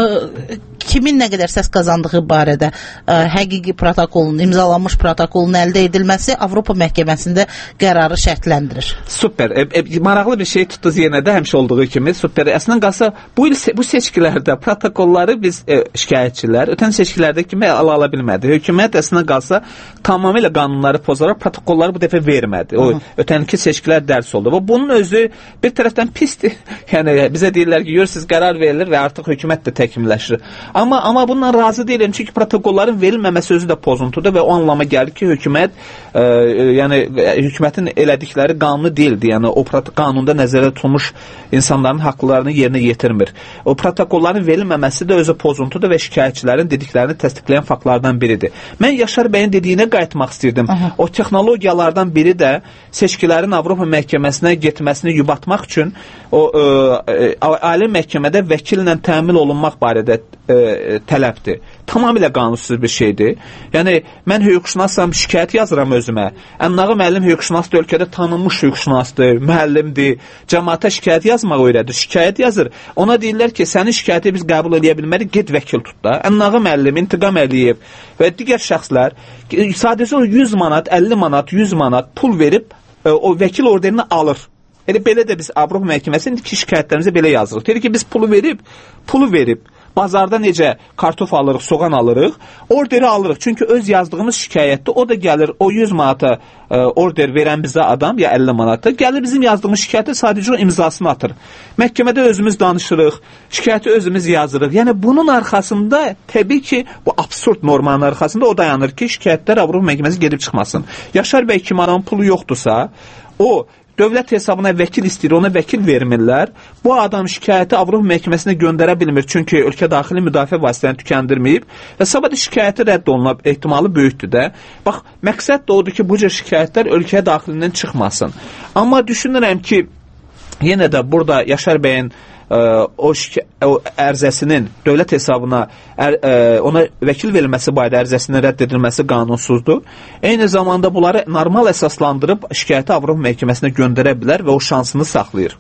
o, kimin nə qədər səs qazandığı barədə ə, həqiqi protokolun, imzalanmış protokolun əldə edilməsi Avropa məhkəməsində qərarı şərtləndirir. Super. E, e, maraqlı bir şey tutdunuz yenə də həmişə olduğu kimi. Super. Əslində qalsa bu il bu seçkilərdə protokolları biz e, şikayətçilər ötən seçkilərdə kimi ala ala bilmədi. Hökumət əslində qalsa tamamilə qanunları pozaraq protokolları bu dəfə vermədi. O ötənki seçkilər dərs oldu. Və bunun özü bir tərəfdən pisdir. Yəni bizə deyirlər ki, görürsüz qərar verilir və artıq hökumət də təkmilləşir. Amma amma bundan razı deyiləm çünki protokolların verilməməsi özü də pozuntudur və o anlama gəlir ki, hökumət e, yəni hökumətin elədikləri qanuni deyildi. Yəni o qanunda nəzərdə tutulmuş insanların haqqlarını yerinə yetirmir. O protokolların verilməməsi də özü pozuntudur və şikayətçilərin dediklərini təsdiqləyən faktlardan biridir. Mən Yaşar bəyin dediyinə qayıtmaq istirdim. Aha. O texnologiyalardan biri də seçkilərin Avropa məhkəməsinə getməsini yubatmaq üçün o e, ali məhkəmədə vəkillə təmin olunmaq barədə e, tələbdir. Tamamilə qanunsuz bir şeydir. Yəni mən hüquqşünasam, şikayət yazıram özümə. Ənnağı müəllim hüquqşünasdır, ölkədə tanınmış hüquqşünasdır, müəllimdir. Cəmaata şikayət yazmaq öyrədir, şikayət yazır. Ona deyirlər ki, sənin şikayəti biz qəbul edə bilmərik, get vəkil tut da. Ənnağı müəllim, İntiqam Əliyev və digər şəxslər sadəcə yüz manat, əlli manat, yüz manat pul verib o vəkil orderini alır. Elə belə də biz Avropa məhkəməsinin ki şikayətlərimizə belə yazırıq. Deyir ki, biz pulu verib, pulu verib bazarda necə kartof alırıq, soğan alırıq, orderi alırıq. Çünki öz yazdığımız şikayətdə o da gəlir, o yüz manata e, order verən bizə adam, ya əlli manata, gəlir bizim yazdığımız şikayətə sadəcə o imzasını atır. Məhkəmədə özümüz danışırıq, şikayəti özümüz yazırıq. Yəni bunun arxasında təbii ki, bu absurd normanın arxasında o dayanır ki, şikayətlər Avropa məhkəməsi gedib çıxmasın. Yaşar bəy kimi adamın pulu yoxdursa, o dövlət hesabına vəkil istəyir, ona vəkil vermirlər. Bu adam şikayəti Avropa məhkəməsinə göndərə bilmir, çünki ölkə daxili müdafiə vasitələrini tükəndirməyib və sabah şikayəti rədd olunma ehtimalı böyükdür də. Bax, məqsəd də odur ki, bu cür şikayətlər ölkə daxilindən çıxmasın. Amma düşünürəm ki, yenə də burada Yaşar bəyin ə, o, o ərzəsinin dövlət hesabına ər, ə, ona vəkil verilməsi barədə ərzəsinin rədd edilməsi qanunsuzdur. Eyni zamanda bunları normal əsaslandırıb şikayəti Avropa məhkəməsinə göndərə bilər və o şansını saxlayır.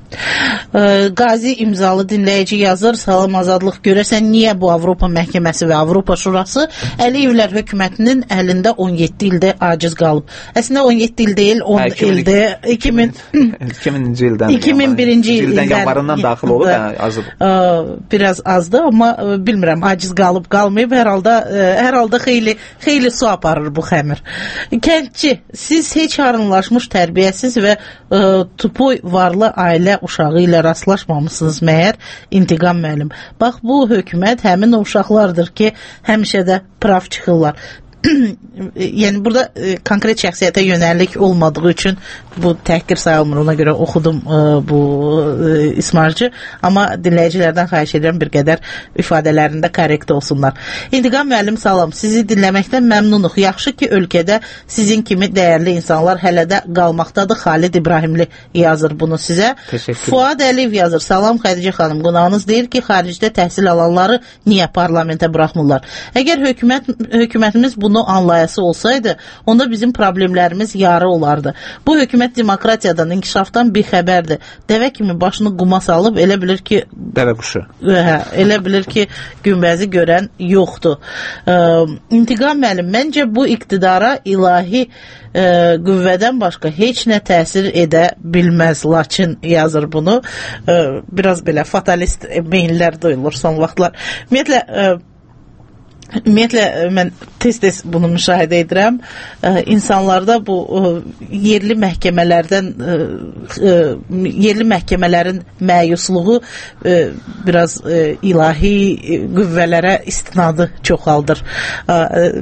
Qazi imzalı dinləyici yazır, salam azadlıq, görəsən niyə bu Avropa məhkəməsi və Avropa Şurası Əliyevlər hökumətinin əlində on yeddi ildə aciz qalıb. Əslində on yeddi il deyil, on hə, ildə iki mininci ildən iki min birinci ildən yanvarından daxil olub, hə, azdır. Biraz azdır, amma bilmirəm, aciz qalıb, qalmayıb, hər halda, hər halda xeyli, xeyli su aparır bu xəmir. Kəndçi, siz heç harınlaşmış tərbiyəsiz və ə, tupoy varlı ailə uşağı ilə rastlaşmamışsınız məyər, İntiqam müəllim. Bax, bu hökumət həmin o uşaqlardır ki, həmişə də prav çıxırlar. Yəni burada e, konkret şəxsiyyətə yönəlik olmadığı üçün bu təhqir sayılmır, ona görə oxudum ə, bu ə, İsmailci, amma dinləyicilərdən xahiş edirəm bir qədər ifadələrində korrekt olsunlar. İntiqam müəllim, salam. Sizi dinləməkdən məmnunuq. Yaxşı ki, ölkədə sizin kimi dəyərli insanlar hələ də qalmaqdadır. Xalid İbrahimli yazır bunu sizə. Fuad Əliyev yazır. Salam Xədicə xanım. Qonağınız deyir ki, xaricdə təhsil alanları niyə parlamentə buraxmırlar? Əgər hökumət, hökumətimiz bunu anlayası olsaydı, onda bizim problemlərimiz yarı olardı. Bu hökumət demokratiyadan, inkişafdan bir xəbərdir. Dəvə kimi başını quma salıb, elə bilir ki... Dəvə quşu. Hə, elə bilir ki, günbəzi görən yoxdur. Ə, İntiqam müəllim, məncə bu iqtidara ilahi ə, qüvvədən başqa heç nə təsir edə bilməz. Laçın yazır bunu. Ə, biraz belə fatalist meyillər duyulur son vaxtlar. Ümumiyyətlə, ə, Ümumiyyətlə, mən tez-tez bunu müşahidə edirəm. Ə, insanlarda bu ə, yerli məhkəmələrdən ə, ə, yerli məhkəmələrin məyusluğu ə, biraz ə, ilahi qüvvələrə istinadı çoxaldır. Ə,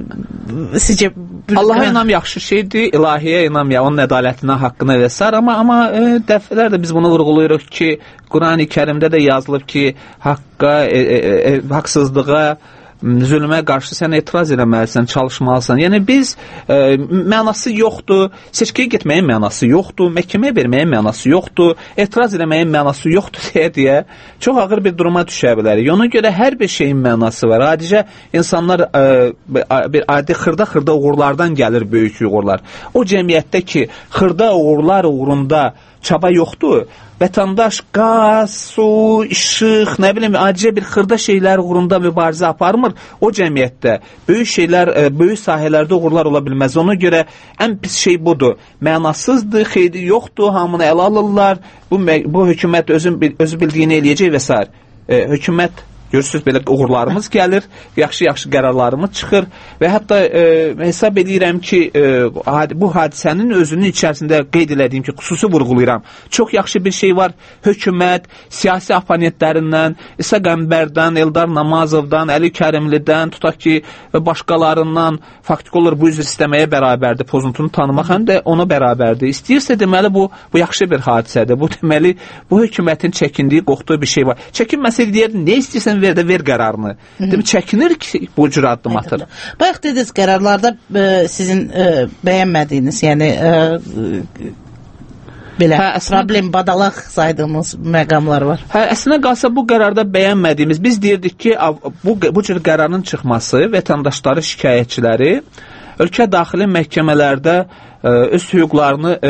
sizcə... Allaha inam yaxşı şeydir, ilahiyə inam ya, onun ədalətinə, haqqına və s. Amma, amma ə, dəfələrdə biz bunu vurğuluyuruq ki, Qurani Kərimdə də yazılıb ki, haqqa, ə, ə, ə, haqsızlığa, zülmə qarşı sən etiraz eləməlisən, çalışmalısan. Yəni biz e, mənası yoxdur, seçkiyə getməyin mənası yoxdur, məhkəməyə verməyin mənası yoxdur, etiraz eləməyin mənası yoxdur deyə deyə çox ağır bir duruma düşə bilərik. Ona görə hər bir şeyin mənası var. Adicə insanlar e, bir adi xırda-xırda uğurlardan gəlir böyük uğurlar. O cəmiyyətdə ki, xırda uğurlar uğrunda çaba yoxdur, vətəndaş qaz, su, işıq, nə bilim, acı bir xırda şeylər uğrunda mübarizə aparmır. O cəmiyyətdə böyük şeylər, böyük sahələrdə uğurlar ola bilməz. Ona görə ən pis şey budur. Mənasızdır, xeyri yoxdur, hamını ələ alırlar. Bu, bu hökumət özün, özü bildiyini eləyəcək və s. E, hökumət görürsünüz, belə uğurlarımız gəlir, yaxşı-yaxşı qərarlarımız çıxır və hətta e, hesab edirəm ki, e, bu hadisənin özünün içərisində qeyd elədiyim ki, xüsusi vurğulayıram. Çox yaxşı bir şey var. Hökumət, siyasi oponentlərindən, İsa Qəmbərdən, Eldar Namazovdan, Əli Kərimlidən, tutaq ki, başqalarından faktik olur bu üzr istəməyə bərabərdir, pozuntunu tanımaq həm də ona bərabərdir. İstəyirsə deməli bu, bu yaxşı bir hadisədir. Bu deməli, bu hökumətin çəkindiyi, qorxduğu bir şey var. Çəkinməsəydi deyərdi, nə istəyirsən ver də ver qərarını. Demək, çəkinir ki, bu cür addım atır. Bayaq dediniz, qərarlarda e, sizin e, bəyənmədiyiniz, yəni e, belə hə, əslində, problem, badalaq saydığımız məqamlar var. Hə, əslində qalsa bu qərarda bəyənmədiyimiz, biz deyirdik ki, bu, bu cür qərarın çıxması vətəndaşları, şikayətçiləri ölkə daxili məhkəmələrdə ə, öz hüquqlarını ə,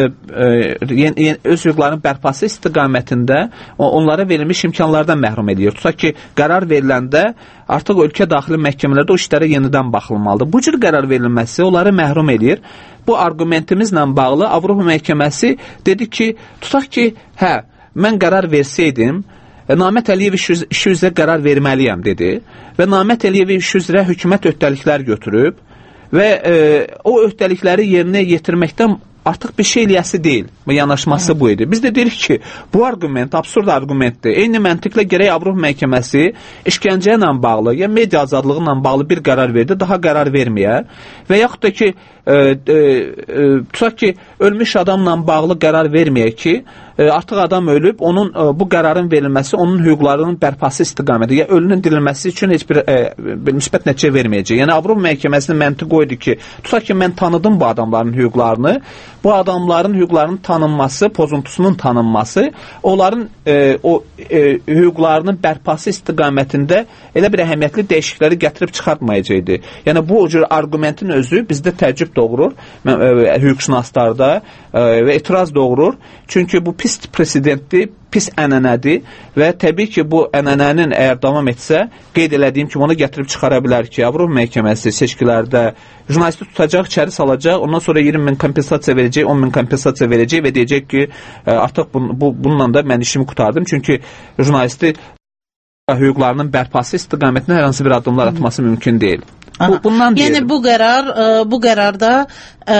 ə, öz hüquqlarının bərpası istiqamətində onlara verilmiş imkanlardan məhrum edir. Tutaq ki, qərar veriləndə artıq ölkə daxili məhkəmələrdə o işlərə yenidən baxılmalıdır. Bu cür qərar verilməsi onları məhrum edir. Bu argumentimizlə bağlı Avropa məhkəməsi dedi ki, tutaq ki, hə, mən qərar versəydim, Namət Əliyev işi üzrə qərar verməliyəm dedi və Namət Əliyev işi üzrə hökumət öhdəliklər götürüb və e, o öhdəlikləri yerinə yetirməkdən artıq bir şey eləyəsi deyil. Yanaşması bu idi. Biz də deyirik ki, bu argument absurd argumentdir. Eyni məntiqlə gərək Avropa məhkəməsi işgəncə ilə bağlı, ya media azadlığı ilə bağlı bir qərar verdi, daha qərar verməyə və yaxud da ki, e, e, e, tutaq ki, ölmüş adamla bağlı qərar verməyə ki, e, artıq adam ölüb, onun e, bu qərarın verilməsi onun hüquqlarının bərpası istiqaməti, ya ölünün dirilməsi üçün heç bir, e, bir müsbət nəticə verməyəcək. Yəni Avropa məhkəməsinin məntiqi o idi ki, tutaq ki, mən tanıdım bu adamların hüquqlarını, bu adamların hüquqlarının tanınması, pozuntusunun tanınması, onların e, o e, hüquqlarının bərpası istiqamətində elə bir əhəmiyyətli dəyişiklikləri gətirib çıxartmayacaqdı. Yəni bu cür argumentin özü bizdə təəccüb doğurur, e, hüquqşünaslarda e, və etiraz doğurur. Çünki bu pis presidentdir, pis ənənədir və təbii ki, bu ənənənin əgər davam etsə, qeyd elədiyim kimi onu gətirib çıxara bilər ki, Avropa məhkəməsi seçkilərdə jurnalisti tutacaq, içəri salacaq, ondan sonra iyirmi min kompensasiya verəcək, on min kompensasiya verəcək və deyəcək ki, artıq bu, bu, bununla da mən işimi qutardım. Çünki jurnalisti hüquqlarının bərpası istiqamətində hər hansı bir addımlar atması mümkün deyil. Bu, bundan yəni deyirəm. bu qərar, bu qərarda ə,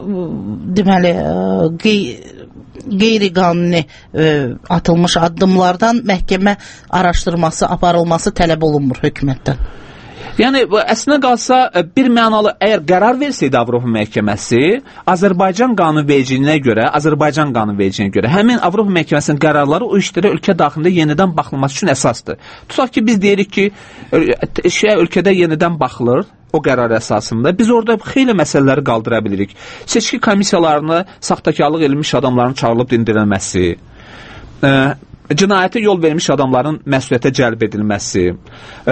deməli qey qeyri-qanuni atılmış addımlardan məhkəmə araşdırması, aparılması tələb olunmur hökumətdən. Yəni, əslində qalsa, bir mənalı, əgər qərar versəydi Avropa məhkəməsi, Azərbaycan qanunvericiliyinə görə, Azərbaycan qanunvericiliyinə görə, həmin Avropa məhkəməsinin qərarları o işlərə ölkə daxilində yenidən baxılması üçün əsasdır. Tutaq ki, biz deyirik ki, şey, ölkədə yenidən baxılır, o qərar əsasında. Biz orada xeyli məsələləri qaldıra bilirik. Seçki komissiyalarına saxtakarlıq edilmiş adamların çağırılıb dindirilməsi, ə, cinayətə yol vermiş adamların məsuliyyətə cəlb edilməsi, e,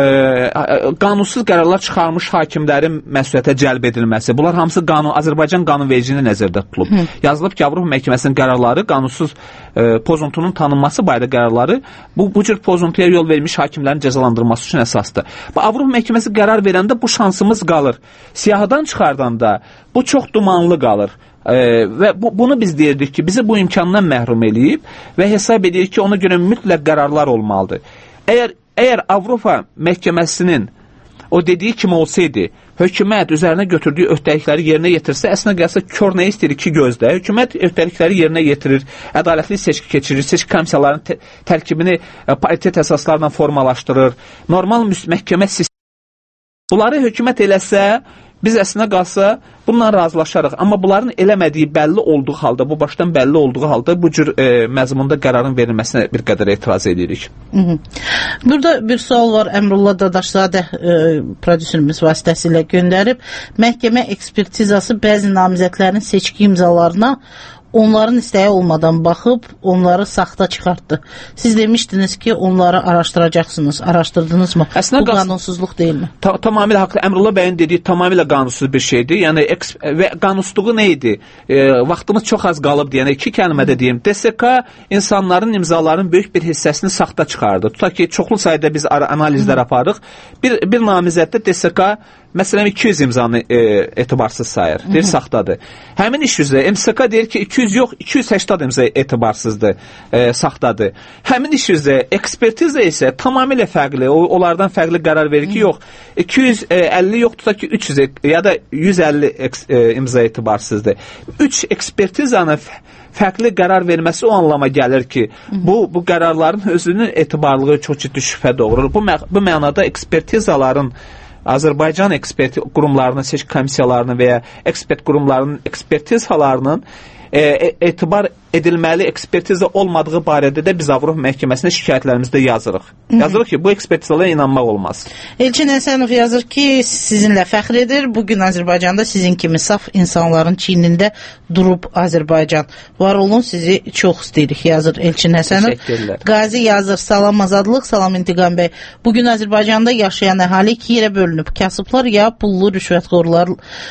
qanunsuz qərarlar çıxarmış hakimlərin məsuliyyətə cəlb edilməsi, bunlar hamısı qanun, Azərbaycan qanunvericiliyində nəzərdə tutulub. Hı. Yazılıb ki, Avropa məhkəməsinin qərarları, qanunsuz e, pozuntunun tanınması barədə qərarları bu, bu cür pozuntuya yol vermiş hakimlərin cəzalandırılması üçün əsasdır. Bu, Avropa məhkəməsi qərar verəndə bu şansımız qalır. Siyahıdan çıxardanda bu çox dumanlı qalır. Ee, və bu, bunu biz deyirdik ki, bizi bu imkandan məhrum eləyib və hesab edirik ki, ona görə mütləq qərarlar olmalıdır. Əgər, əgər Avropa məhkəməsinin o dediyi kimi olsaydı, hökumət üzərinə götürdüyü öhdəlikləri yerinə yetirsə, əslində gəlsə kör nə istəyir iki gözdə. Hökumət öhdəlikləri yerinə yetirir, ədalətli seçki keçirir, seçki komissiyalarının tərkibini paritet əsaslarla formalaşdırır, normal məhkəmə sistemi. Bunları hökumət eləsə, biz əslində qalsa bununla razılaşarıq. Amma bunların eləmədiyi bəlli olduğu halda, bu başdan bəlli olduğu halda bu cür e, məzmunda qərarın verilməsinə bir qədər etiraz edirik. Hı -hı. Burada bir sual var. Əmrullah Dadaşzadə e, prodüserimiz vasitəsilə göndərib. Məhkəmə ekspertizası bəzi namizədlərin seçki imzalarına onların istəyi olmadan baxıb, onları saxta çıxartdı. Siz demişdiniz ki, onları araşdıracaqsınız. Araşdırdınız mı? Əslində, bu qanunsuzluq deyilmi? Ta tamamilə haqlı. Əmrullah bəyin dediyi tamamilə qanunsuz bir şeydir. Yəni, və qanunsuzluğu nə idi? E, vaxtımız çox az qalıb deyən, iki kəlmədə deyim. D S K insanların imzalarının böyük bir hissəsini saxta çıxardı. Tutaq ki, çoxlu sayıda biz analizlər aparıq. Bir, bir namizəddə D S K məsələn iki yüz imzanı e, etibarsız sayır. Deyir, saxtadır. Həmin iş üzrə M S K deyir ki, iki yüz yox, iki yüz səksən imza etibarsızdır, e, saxtadır. Həmin iş üzrə ekspertiza isə tamamilə fərqli. O, onlardan fərqli qərar verir ki, yox, iki yüz əlli yox, tutaq ki, üç yüz ya da yüz əlli e, imza etibarsızdır. üç ekspertizanın fərqli qərar verməsi o anlama gəlir ki, bu, bu qərarların özünün etibarlığı çox ciddi şübhə doğurur. Bu, bu mənada ekspertizaların Azərbaycan ekspert qurumlarının, seçki komissiyalarının və ya ekspert qurumlarının ekspertizalarının e, etibar edilməli ekspertiza olmadığı barədə də biz Avropa məhkəməsinə şikayətlərimizdə yazırıq. Hı -hı. Yazırıq ki, bu ekspertizalara inanmaq olmaz. Elçin Həsənov yazır ki, sizinlə fəxr edir. Bugün Azərbaycanda sizin kimi saf insanların çiynində durub Azərbaycan. Var olun, sizi çox istəyirik, yazır Elçin Həsənov. Qazi yazır, salam azadlıq, salam İntiqam bəy. Bugün Azərbaycanda yaşayan əhali iki yerə bölünüb. Kasıblar ya pullu rüşvətxorlar,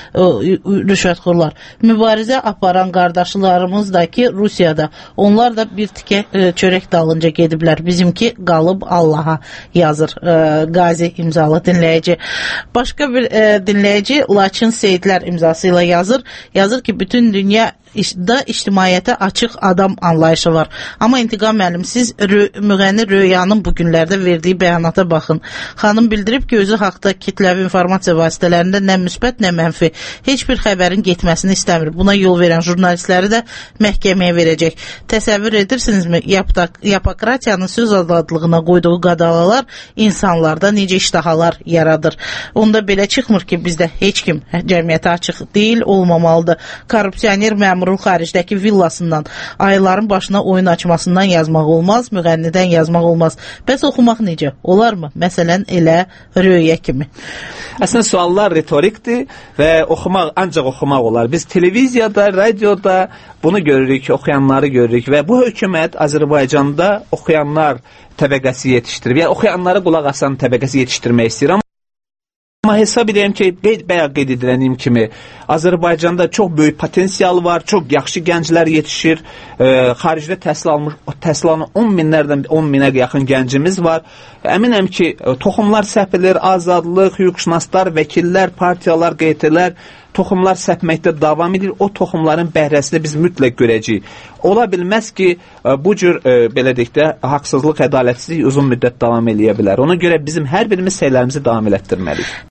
rüşvətxorlar. Mübarizə aparan qardaşlarımız da ki, Rus Rusiyada. Onlar da bir tikə e, çörək dalınca gediblər. Bizimki qalıb Allaha, yazır e, Qazi imzalı dinləyici. Başqa bir e, dinləyici Laçın Seyidlər imzası ilə yazır. Yazır ki, bütün dünya da ictimaiyyətə açıq adam anlayışı var. Amma İntiqam müəllim, siz rö müğənni Röyanın bu günlərdə verdiyi bəyanata baxın. Xanım bildirib ki, özü haqda kütləvi informasiya vasitələrində nə müsbət, nə mənfi heç bir xəbərin getməsini istəmir. Buna yol verən jurnalistləri də məhkəməyə verəcək. Təsəvvür edirsinizmi, yapokratiyanın söz azadlığına qoyduğu qadağalar insanlarda necə iştahalar yaradır. Onda belə çıxmır ki, bizdə heç kim cəmiyyətə açıq deyil, olmamalıdır. Korrupsioner məmur xaricdəki villasından, ayların başına oyun açmasından yazmaq olmaz, müğənnidən yazmaq olmaz. Bəs oxumaq necə? Olarmı? Məsələn, elə Röyə kimi. Əslində, suallar ritorikdir və oxumaq, ancaq oxumaq olar. Biz televiziyada, radioda bunu görürük, oxuyanları görürük və bu hökumət Azərbaycanda oxuyanlar təbəqəsi yetişdirir. Yəni, oxuyanlara qulaq asan təbəqəsi yetişdirmək istəyir. Amma hesab edəyim ki, bəyə qeyd ediləniyim kimi, Azərbaycanda çox böyük potensial var, çox yaxşı gənclər yetişir, e, xaricdə təhsil almış, təhsil alan on minlərdən on minə yaxın gəncimiz var. Əminəm ki, toxumlar səpilir, azadlıq, hüquqşünaslar, vəkillər, partiyalar, Q T-lər, toxumlar səpməkdə davam edir. O toxumların bəhrəsini biz mütləq görəcəyik. Ola bilməz ki, bu cür, e, belə deyək də, haqsızlıq, ədalətsizlik uzun müddət davam eləyə bilər. Ona görə bizim hər birimiz səylərimizi davam elətdirməliyik.